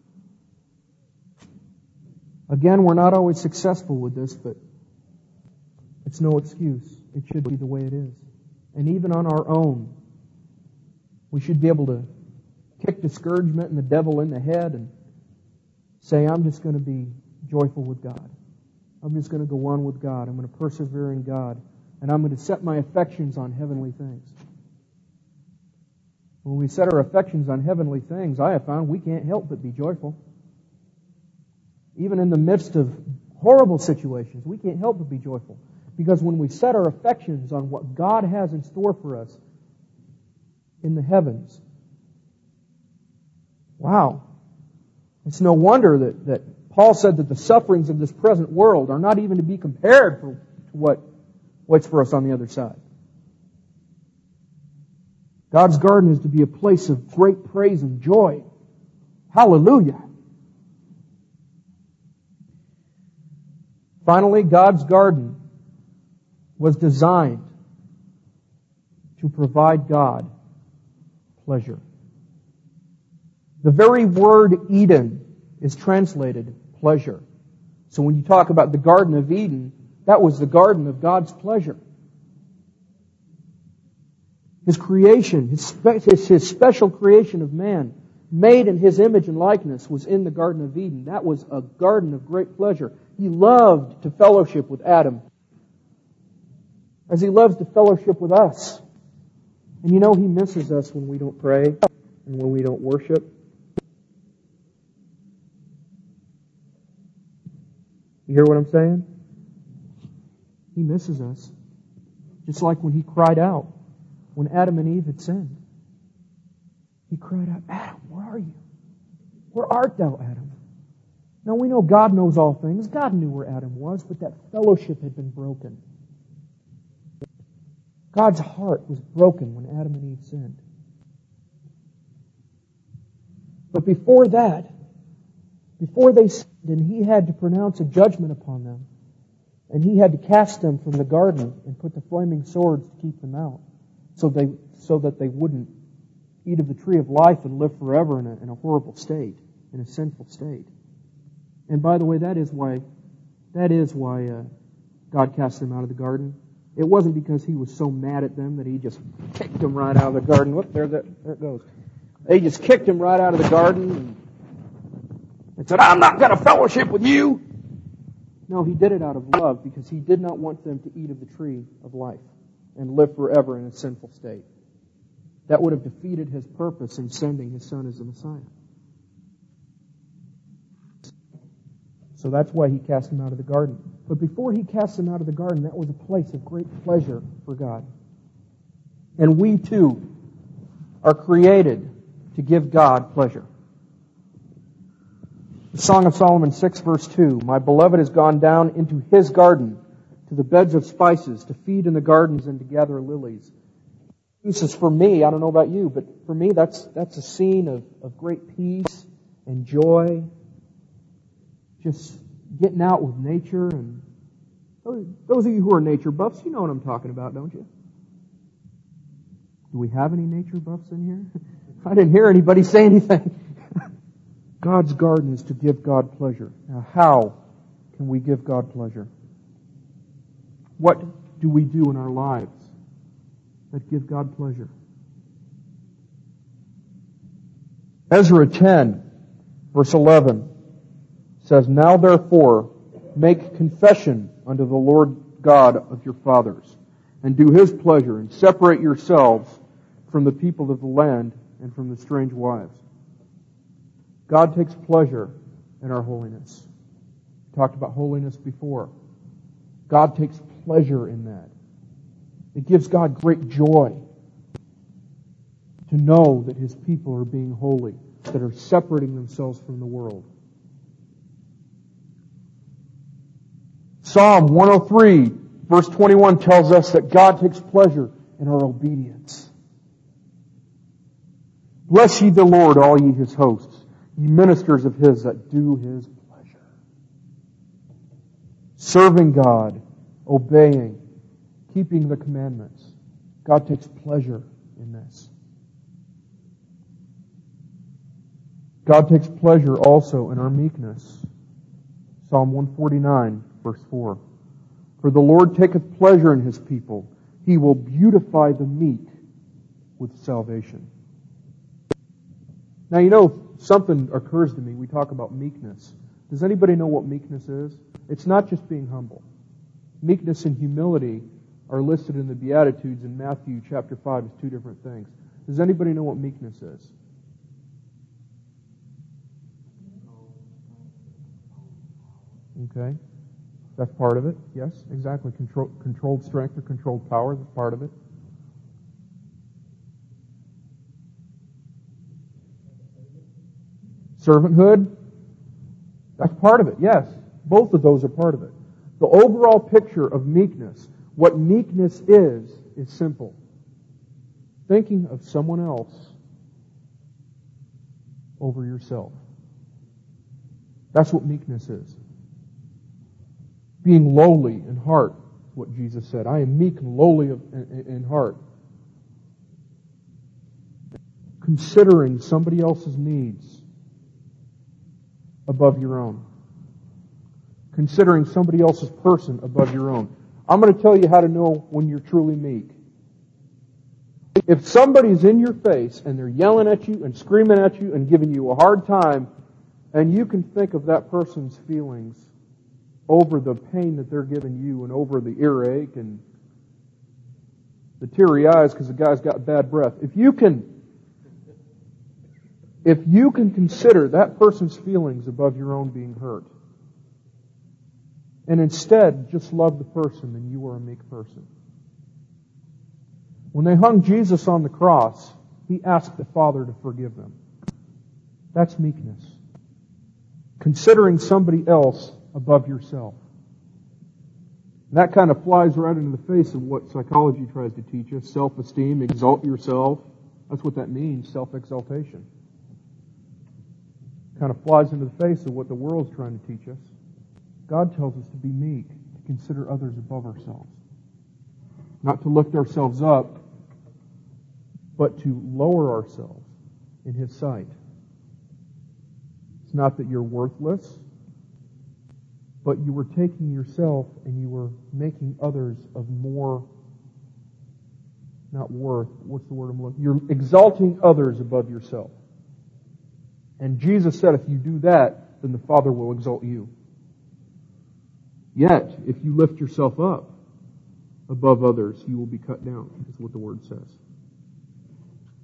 Again, we're not always successful with this, but it's no excuse. It should be the way it is. And even on our own, we should be able to kick discouragement and the devil in the head and say, I'm just going to be joyful with God. I'm just going to go on with God. I'm going to persevere in God. And I'm going to set my affections on heavenly things. When we set our affections on heavenly things, I have found we can't help but be joyful. Even in the midst of horrible situations, we can't help but be joyful. Because when we set our affections on what God has in store for us in the heavens, wow, it's no wonder that, that Paul said that the sufferings of this present world are not even to be compared to what waits for us on the other side. God's garden is to be a place of great praise and joy. Hallelujah! Finally, God's garden was designed to provide God pleasure. The very word Eden is translated pleasure. So when you talk about the Garden of Eden, that was the garden of God's pleasure. His creation, his, spe- his special creation of man, made in His image and likeness, was in the Garden of Eden. That was a garden of great pleasure. He loved to fellowship with Adam, as He loves to fellowship with us. And you know, He misses us when we don't pray and when we don't worship. You hear what I'm saying? He misses us. Just like when He cried out when Adam and Eve had sinned. He cried out, Adam, where are you? Where art thou, Adam? Now we know God knows all things. God knew where Adam was, but that fellowship had been broken. God's heart was broken when Adam and Eve sinned. But before that, before they sinned, and He had to pronounce a judgment upon them, and He had to cast them from the garden and put the flaming swords to keep them out, so they so that they wouldn't eat of the tree of life and live forever in a, in a horrible state, in a sinful state. And by the way, that is why that is why uh, God cast them out of the garden. It wasn't because He was so mad at them that He just kicked them right out of the garden. Whoop, there, there, there it goes. He just kicked them right out of the garden and, and said, I'm not going to fellowship with you. No, He did it out of love because He did not want them to eat of the tree of life and live forever in a sinful state. that would have defeated His purpose in sending His Son as the Messiah. So that's why He cast him out of the garden. But before He cast him out of the garden, that was a place of great pleasure for God. And we too are created to give God pleasure. The Song of Solomon six verse two, My beloved has gone down into His garden, to the beds of spices, to feed in the gardens and to gather lilies. This is for me, I don't know about you, but for me that's that's a scene of, of great peace and joy. Just getting out with nature. And those, those of you who are nature buffs, you know what I'm talking about, don't you? Do we have any nature buffs in here? I didn't hear anybody say anything. God's garden is to give God pleasure. Now, how can we give God pleasure? What do we do in our lives that give God pleasure? Ezra ten, verse eleven says, Now therefore make confession unto the Lord God of your fathers, and do His pleasure, and separate yourselves from the people of the land and from the strange wives. God takes pleasure in our holiness. We talked about holiness before. God takes pleasure in that. It gives God great joy to know that His people are being holy, that are separating themselves from the world. Psalm one oh three, verse twenty-one tells us that God takes pleasure in our obedience. Bless ye the Lord, all ye His hosts, ye ministers of His that do His pleasure. Serving God, obeying, keeping the commandments. God takes pleasure in this. God takes pleasure also in our meekness. Psalm one forty-nine, verse four. For the Lord taketh pleasure in His people. He will beautify the meek with salvation. Now, you know, something occurs to me. We talk about meekness. Does anybody know what meekness is? It's not just being humble. Meekness and humility are listed in the Beatitudes in Matthew chapter five as two different things. Does anybody know what meekness is? Okay. That's part of it. Yes, exactly. Control, controlled strength or controlled power, that's part of it. Servanthood, that's part of it. Yes, both of those are part of it. The overall picture of meekness, what meekness is, is simple. Thinking of someone else over yourself. That's what meekness is. Being lowly in heart, what Jesus said. I am meek and lowly in heart. Considering somebody else's needs above your own. Considering somebody else's person above your own. I'm going to tell you how to know when you're truly meek. If somebody's in your face and they're yelling at you and screaming at you and giving you a hard time, and you can think of that person's feelings over the pain that they're giving you and over the earache and the teary eyes because the guy's got bad breath. If you can If you can consider that person's feelings above your own being hurt, and instead just love the person, then you are a meek person. When they hung Jesus on the cross, He asked the Father to forgive them. That's meekness. Considering somebody else above yourself. And that kind of flies right into the face of what psychology tries to teach us. Self-esteem, exalt yourself. That's what that means, self-exaltation. Kind of flies into the face of what the world's trying to teach us. God tells us to be meek, to consider others above ourselves. Not to lift ourselves up, but to lower ourselves in His sight. It's not that you're worthless, but you were taking yourself and you were making others of more, not worth, what's the word I'm looking? You're exalting others above yourself. And Jesus said, if you do that, then the Father will exalt you. Yet, if you lift yourself up above others, you will be cut down, is what the Word says.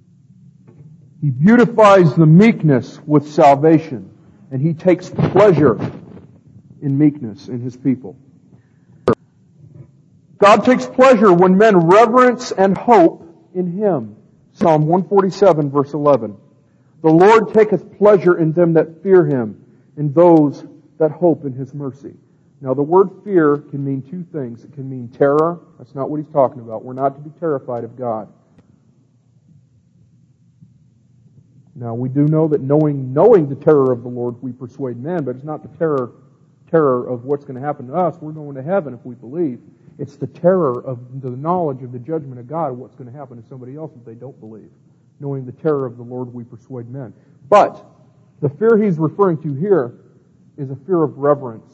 He beautifies the meekness with salvation, and He takes pleasure in meekness in His people. God takes pleasure when men reverence and hope in Him. Psalm one forty-seven, verse eleven. The Lord taketh pleasure in them that fear Him, in those that hope in His mercy. Now the word fear can mean two things. It can mean terror. That's not what he's talking about. We're not to be terrified of God. Now we do know that knowing knowing the terror of the Lord we persuade men, but it's not the terror terror of what's going to happen to us. We're going to heaven if we believe. It's the terror of the knowledge of the judgment of God, what's going to happen to somebody else if they don't believe. Knowing the terror of the Lord we persuade men. But the fear he's referring to here is a fear of reverence.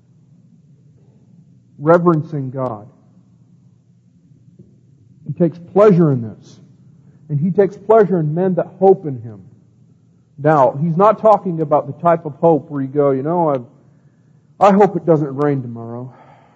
Reverencing God. He takes pleasure in this. And He takes pleasure in men that hope in Him. Now, He's not talking about the type of hope where you go, you know, I've, I hope it doesn't rain tomorrow.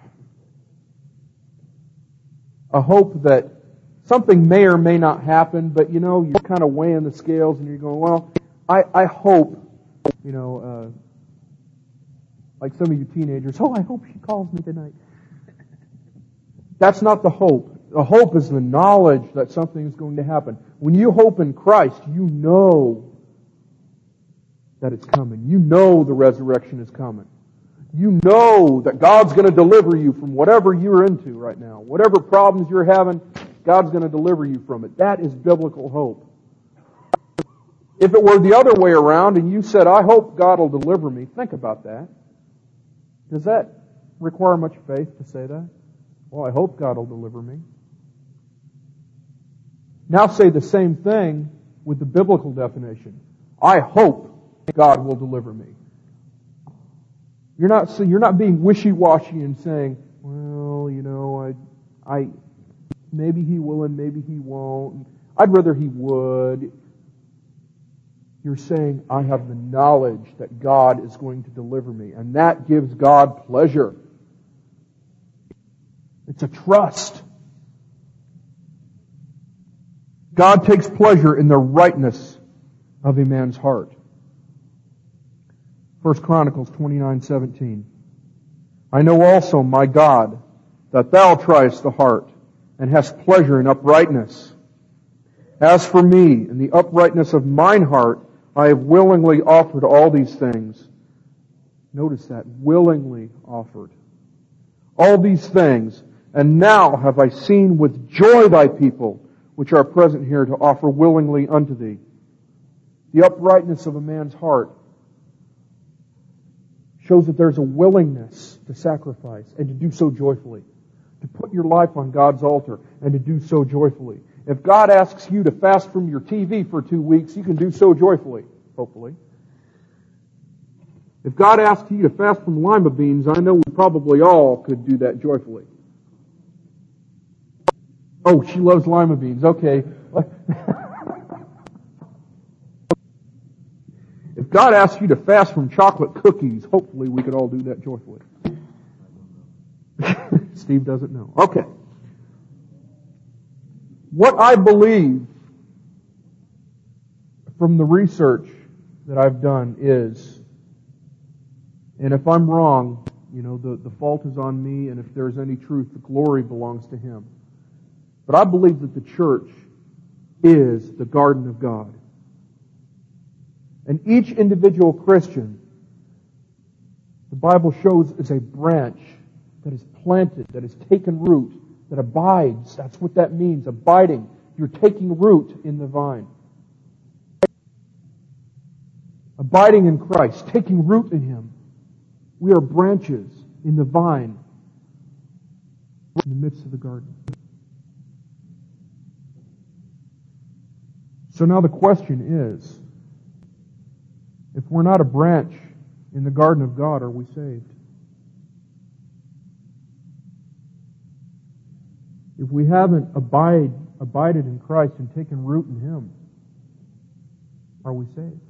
A hope that something may or may not happen, but you know, you're kind of weighing the scales and you're going, well, I, I hope, you know, uh, like some of you teenagers, oh, I hope she calls me tonight. That's not the hope. The hope is the knowledge that something is going to happen. When you hope in Christ, you know that it's coming. You know the resurrection is coming. You know that God's going to deliver you from whatever you're into right now. Whatever problems you're having, God's going to deliver you from it. That is biblical hope. If it were the other way around and you said, I hope God will deliver me, think about that. Does that require much faith to say that? Well, I hope God will deliver me. Now say the same thing with the biblical definition. I hope God will deliver me. You're not so you're not being wishy-washy and saying, well, you know, I, I, maybe He will and maybe He won't. I'd rather He would. You're saying, I have the knowledge that God is going to deliver me, and that gives God pleasure. It's a trust. God takes pleasure in the rightness of a man's heart. First Chronicles twenty-nine seventeen. I know also, my God, that Thou triest the heart, and hast pleasure in uprightness. As for me, in the uprightness of mine heart, I have willingly offered all these things. Notice that, willingly offered. All these things, and now have I seen with joy Thy people, which are present here, to offer willingly unto Thee. The uprightness of a man's heart shows that there's a willingness to sacrifice and to do so joyfully. To put your life on God's altar and to do so joyfully. If God asks you to fast from your T V for two weeks, you can do so joyfully, hopefully. If God asks you to fast from lima beans, I know we probably all could do that joyfully. Oh, she loves lima beans. Okay. If God asks you to fast from chocolate cookies, hopefully we could all do that joyfully. Steve doesn't know. Okay. What I believe from the research that I've done is, and if I'm wrong, you know, the, the fault is on me, and if there's any truth, the glory belongs to Him. But I believe that the church is the garden of God. And each individual Christian, the Bible shows, is a branch that is planted, that has taken root, that abides. That's what that means, abiding. You're taking root in the vine. Abiding in Christ, taking root in Him. We are branches in the vine in the midst of the garden. So now the question is, if we're not a branch in the garden of God, are we saved? If we haven't abide, abided in Christ and taken root in Him, are we saved?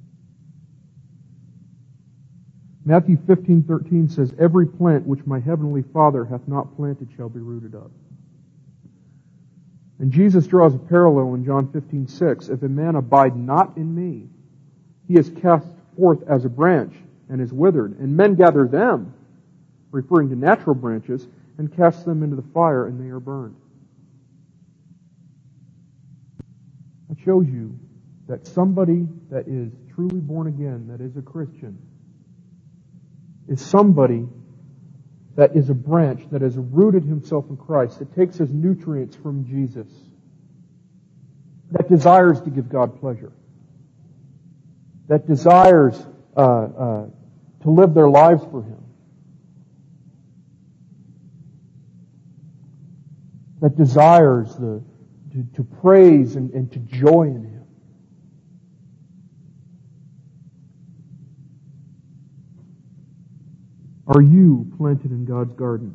Matthew fifteen thirteen says, every plant which my heavenly Father hath not planted shall be rooted up. And Jesus draws a parallel in John fifteen six. If a man abide not in me, he is cast forth as a branch and is withered. And men gather them, referring to natural branches, and cast them into the fire, and they are burned. That shows you that somebody that is truly born again, that is a Christian, is somebody that is a branch that has rooted himself in Christ, that takes his nutrients from Jesus, that desires to give God pleasure, that desires uh, uh, to live their lives for Him, that desires the, to, to praise and, and to joy in Him. Are you planted in God's garden?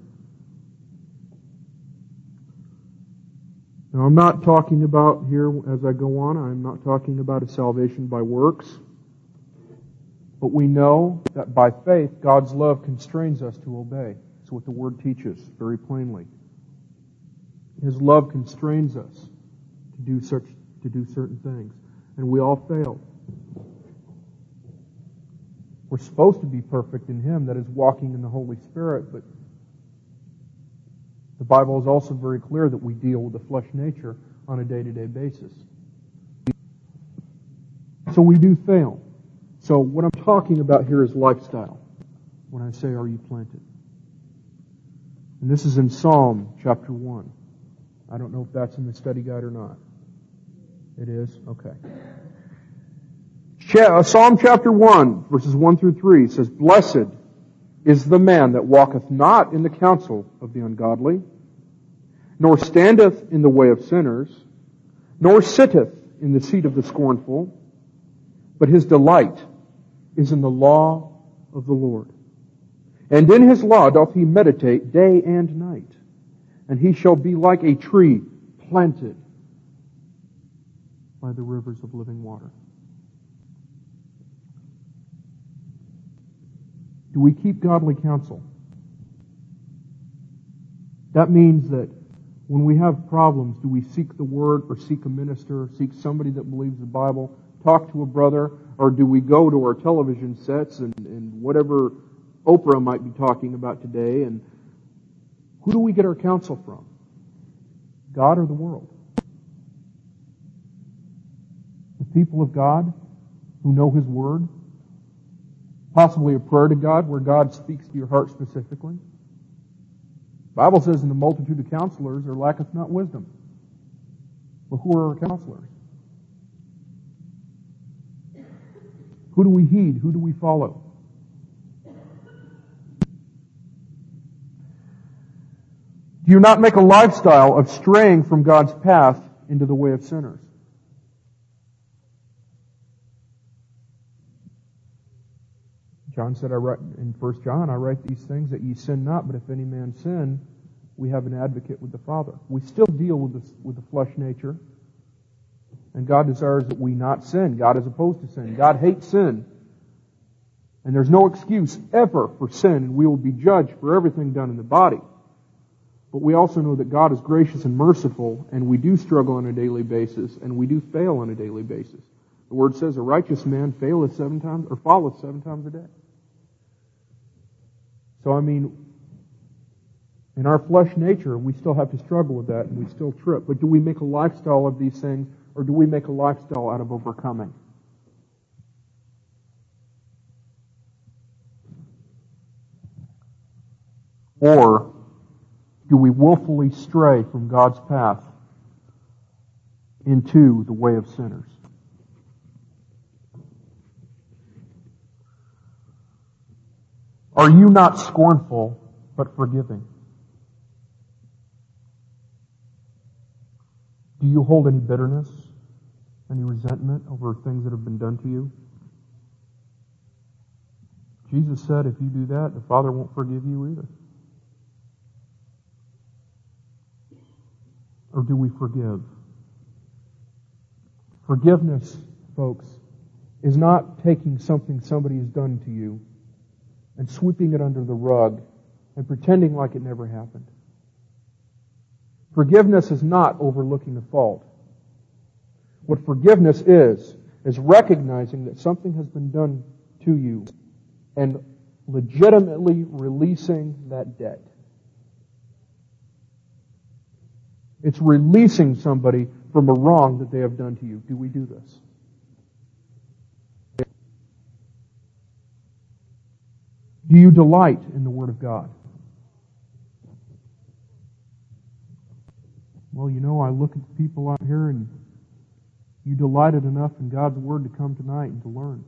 Now, I'm not talking about here as I go on, I'm not talking about a salvation by works. But we know that by faith, God's love constrains us to obey. That's what the Word teaches very plainly. His love constrains us to do such, to do certain things. And we all fail. We're supposed to be perfect in Him, that is, walking in the Holy Spirit, but the Bible is also very clear that we deal with the flesh nature on a day-to-day basis. So we do fail. So what I'm talking about here is lifestyle, when I say, are you planted? And this is in Psalm chapter one. I don't know if that's in the study guide or not. It is? Okay. Psalm chapter one, verses one through three says, Blessed is the man that walketh not in the counsel of the ungodly, nor standeth in the way of sinners, nor sitteth in the seat of the scornful, but his delight is in the law of the Lord. And in his law doth he meditate day and night, and he shall be like a tree planted by the rivers of living water. Do we keep godly counsel? That means that when we have problems, do we seek the Word or seek a minister, seek somebody that believes the Bible, talk to a brother, or do we go to our television sets and, and whatever Oprah might be talking about today, and who do we get our counsel from? God or the world? The people of God who know His Word? Possibly a prayer to God where God speaks to your heart specifically. The Bible says, in the multitude of counselors there lacketh not wisdom. Well, who are our counselors? Who do we heed? Who do we follow? Do you not make a lifestyle of straying from God's path into the way of sinners? John said, I write, in First John, I write these things that ye sin not, but if any man sin, we have an advocate with the Father. We still deal with this, with the flesh nature, and God desires that we not sin. God is opposed to sin. God hates sin. And there's no excuse ever for sin, and we will be judged for everything done in the body. But we also know that God is gracious and merciful, and we do struggle on a daily basis, and we do fail on a daily basis. The Word says, a righteous man faileth seven times, or falleth seven times a day. So, I mean, in our flesh nature, we still have to struggle with that, and we still trip. But do we make a lifestyle of these things, or do we make a lifestyle out of overcoming? Or do we willfully stray from God's path into the way of sinners? Are you not scornful, but forgiving? Do you hold any bitterness, any resentment over things that have been done to you? Jesus said, if you do that, the Father won't forgive you either. Or do we forgive? Forgiveness, folks, is not taking something somebody has done to you and sweeping it under the rug and pretending like it never happened. Forgiveness is not overlooking a fault. What forgiveness is, is recognizing that something has been done to you and legitimately releasing that debt. It's releasing somebody from a wrong that they have done to you. Do we do this? Do you delight in the Word of God? Well, you know, I look at the people out here and you delighted enough in God's Word to come tonight and to learn.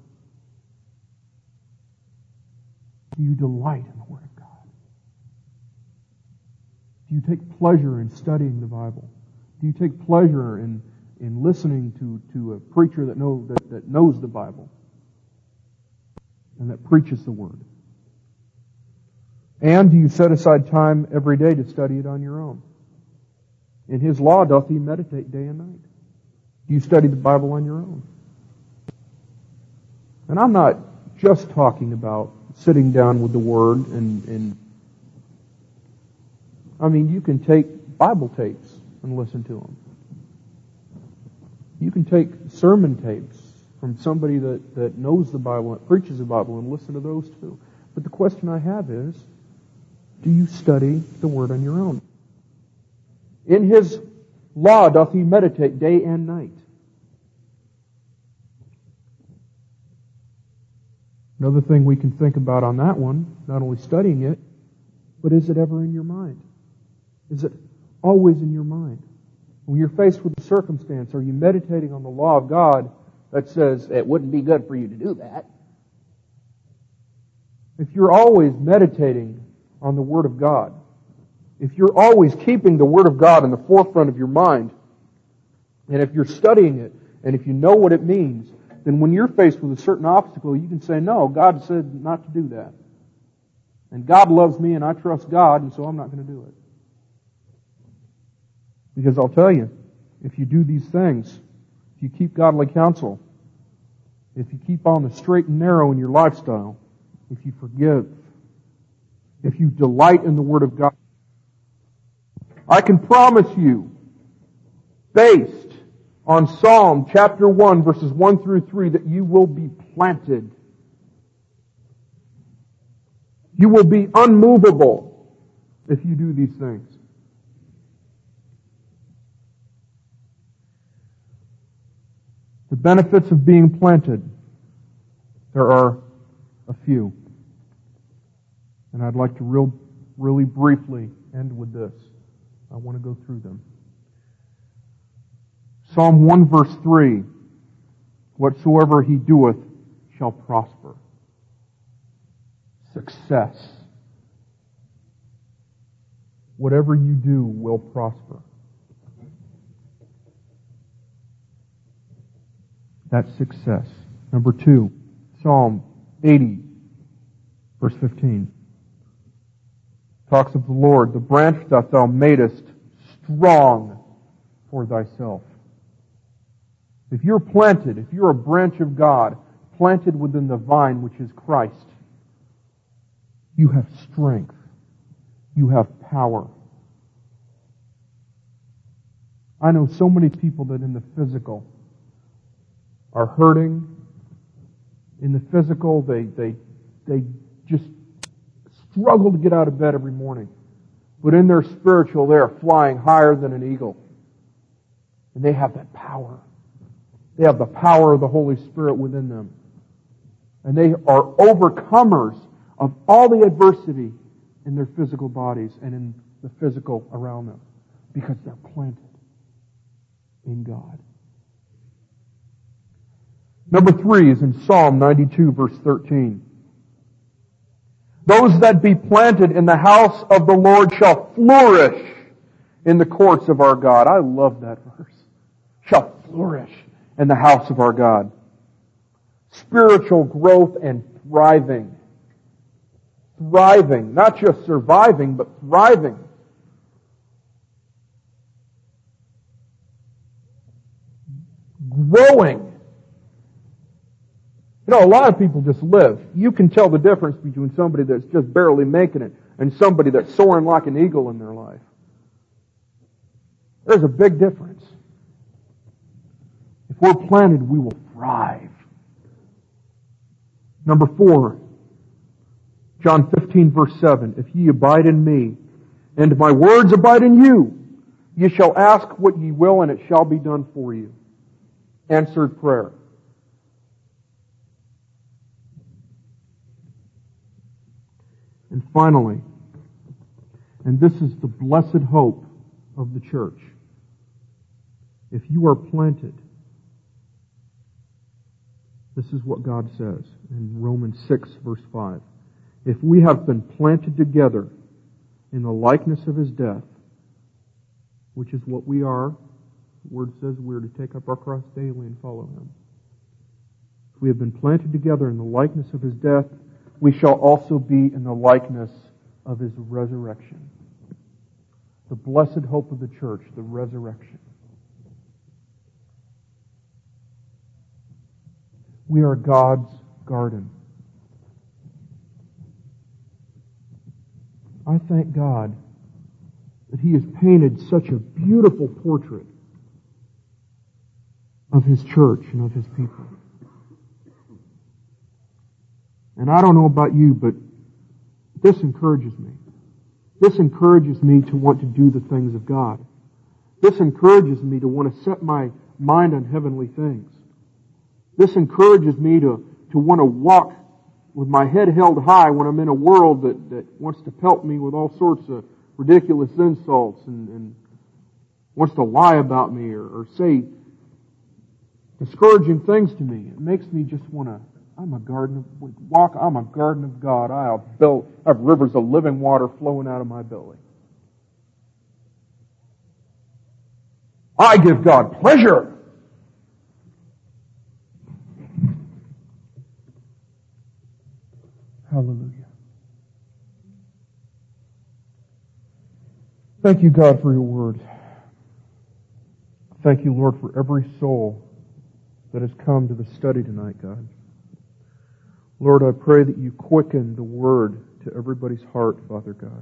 Do you delight in the Word of God? Do you take pleasure in studying the Bible? Do you take pleasure in, in listening to, to a preacher that, know, that, that knows the Bible and that preaches the Word? And do you set aside time every day to study it on your own? In His law doth He meditate day and night. Do you study the Bible on your own? And I'm not just talking about sitting down with the Word and, and I mean, you can take Bible tapes and listen to them. You can take sermon tapes from somebody that, that knows the Bible, that preaches the Bible, and listen to those too. But the question I have is, do you study the Word on your own? In His law doth He meditate day and night. Another thing we can think about on that one, not only studying it, but is it ever in your mind? Is it always in your mind? When you're faced with a circumstance, are you meditating on the law of God that says it wouldn't be good for you to do that? If you're always meditating on the Word of God, if you're always keeping the Word of God in the forefront of your mind, and if you're studying it, and if you know what it means, then when you're faced with a certain obstacle, you can say, no, God said not to do that. And God loves me, and I trust God, and so I'm not going to do it. Because I'll tell you, if you do these things, if you keep godly counsel, if you keep on the straight and narrow in your lifestyle, if you forgive, if you delight in the Word of God, I can promise you, based on Psalm chapter one, verses one through three, that you will be planted. You will be unmovable if you do these things. The benefits of being planted, there are a few. And I'd like to real, really briefly end with this. I want to go through them. Psalm one verse three, whatsoever he doeth shall prosper. Success. Whatever you do will prosper. That's success. Number two, Psalm eighty, verse fifteen. Talks of the Lord, the branch that thou madest strong for thyself. If you're planted, if you're a branch of God, planted within the vine which is Christ, you have strength. You have power. I know so many people that in the physical are hurting. In the physical, they, they, they just struggle to get out of bed every morning. But in their spiritual, they are flying higher than an eagle. And they have that power. They have the power of the Holy Spirit within them. And they are overcomers of all the adversity in their physical bodies and in the physical around them. Because they're planted in God. Number three is in Psalm ninety-two, verse thirteen. Those that be planted in the house of the Lord shall flourish in the courts of our God. I love that verse. Shall flourish in the house of our God. Spiritual growth and thriving. Thriving. Not just surviving, but thriving. Growing. You know, a lot of people just live. You can tell the difference between somebody that's just barely making it and somebody that's soaring like an eagle in their life. There's a big difference. If we're planted, we will thrive. Number four, John fifteen, verse seven. If ye abide in me, and my words abide in you, ye shall ask what ye will, and it shall be done for you. Answered prayer. And finally, and this is the blessed hope of the church, if you are planted, this is what God says in Romans six, verse five. If we have been planted together in the likeness of His death, which is what we are, the Word says we are to take up our cross daily and follow Him. If we have been planted together in the likeness of His death, we shall also be in the likeness of His resurrection. The blessed hope of the church, the resurrection. We are God's garden. I thank God that He has painted such a beautiful portrait of His church and of His people. And I don't know about you, but this encourages me. This encourages me to want to do the things of God. This encourages me to want to set my mind on heavenly things. This encourages me to, to want to walk with my head held high when I'm in a world that, that wants to pelt me with all sorts of ridiculous insults and, and wants to lie about me or, or say discouraging things to me. It makes me just want to, I'm a garden of, walk, I'm a garden of God. I have built, I have rivers of living water flowing out of my belly. I give God pleasure. Hallelujah. Thank you, God, for your word. Thank you, Lord, for every soul that has come to the study tonight, God. Lord, I pray that you quicken the word to everybody's heart, Father God.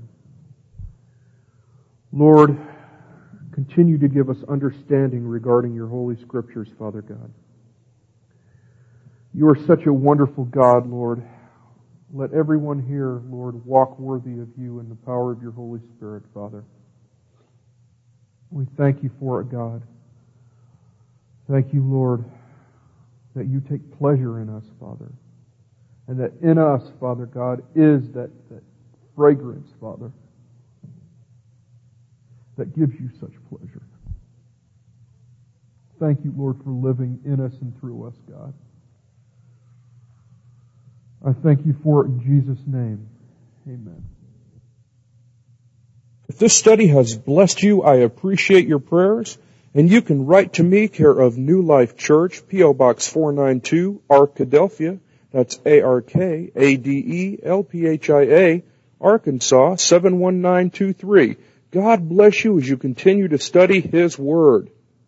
Lord, continue to give us understanding regarding your Holy Scriptures, Father God. You are such a wonderful God, Lord. Let everyone here, Lord, walk worthy of you in the power of your Holy Spirit, Father. We thank you for it, God. Thank you, Lord, that you take pleasure in us, Father. And that in us, Father God, is that, that fragrance, Father, that gives you such pleasure. Thank you, Lord, for living in us and through us, God. I thank you for it in Jesus' name. Amen. If this study has blessed you, I appreciate your prayers. And you can write to me, care of New Life Church, P O Box four ninety-two, Arkadelphia. That's A R K A D E L P H I A, Arkansas, seven one nine two three. God bless you as you continue to study His Word.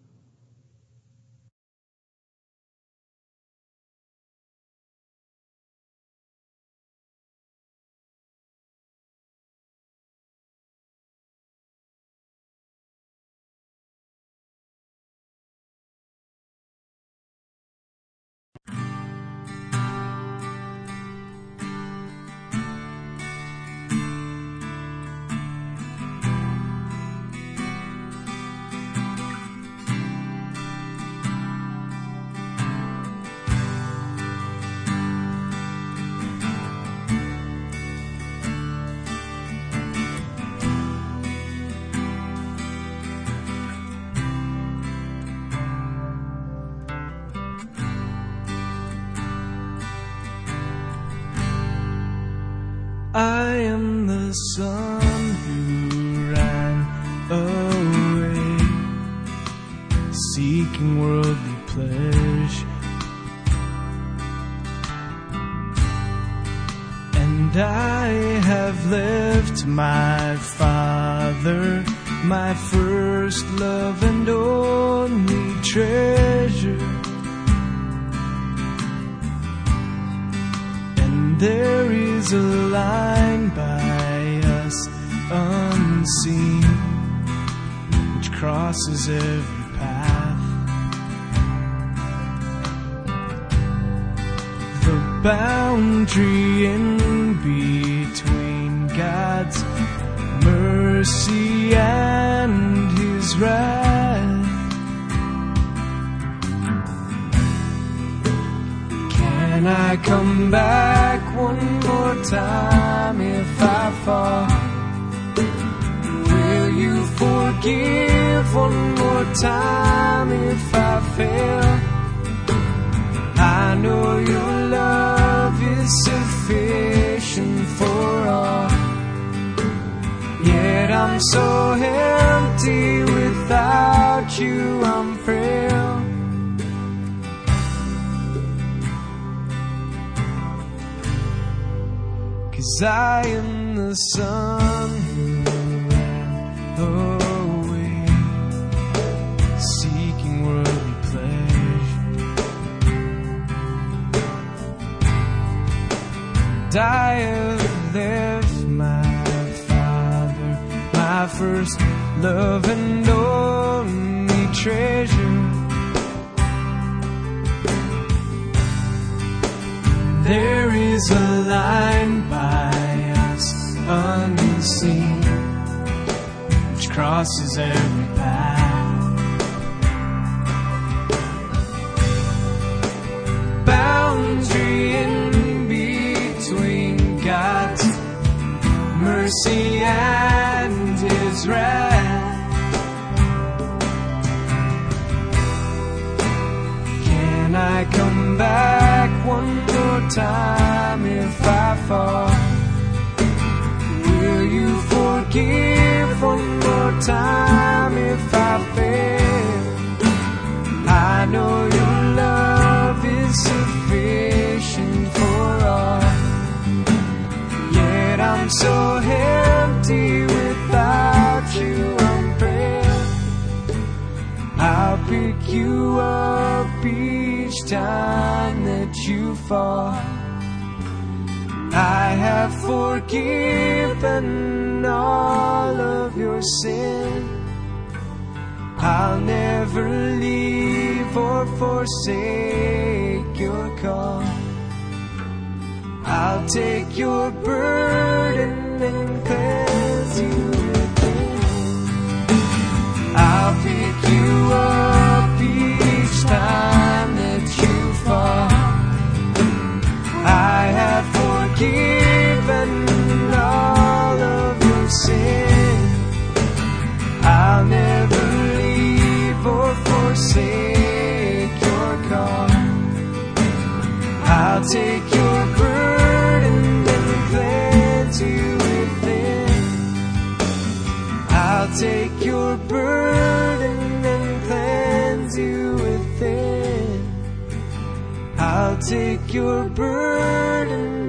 I am the son who ran away, seeking worldly pleasure, and I have left my Father, my first love and only treasure. There is a line by us unseen, which crosses every path. The boundary in between God's mercy and His wrath. Can I come back one more time if I fall? Will you forgive one more time if I fail? I know your love is sufficient for all. Yet I'm so empty without you, I'm frail. Cause I am the son who ran away, seeking worldly pleasure. And I have left my Father, my first love and only treasure. There is a line by us unseen, which crosses every path. Boundary in between God's mercy and His wrath. Can I come back one more time if I fall? Will you forgive one more time if I fail? I know your love is sufficient for all. Yet I'm so empty without you, I'm frail. I'll pick you up each time that you fall. I have forgiven all of your sin. I'll never leave or forsake your call. I'll take your burden and cleanse you within. I'll pick you up each time that you fall. I have forgiven all of your sin. I'll never leave or forsake your call. I'll take your burden and cleanse you within. I'll take your burden and cleanse you within. I'll take your burden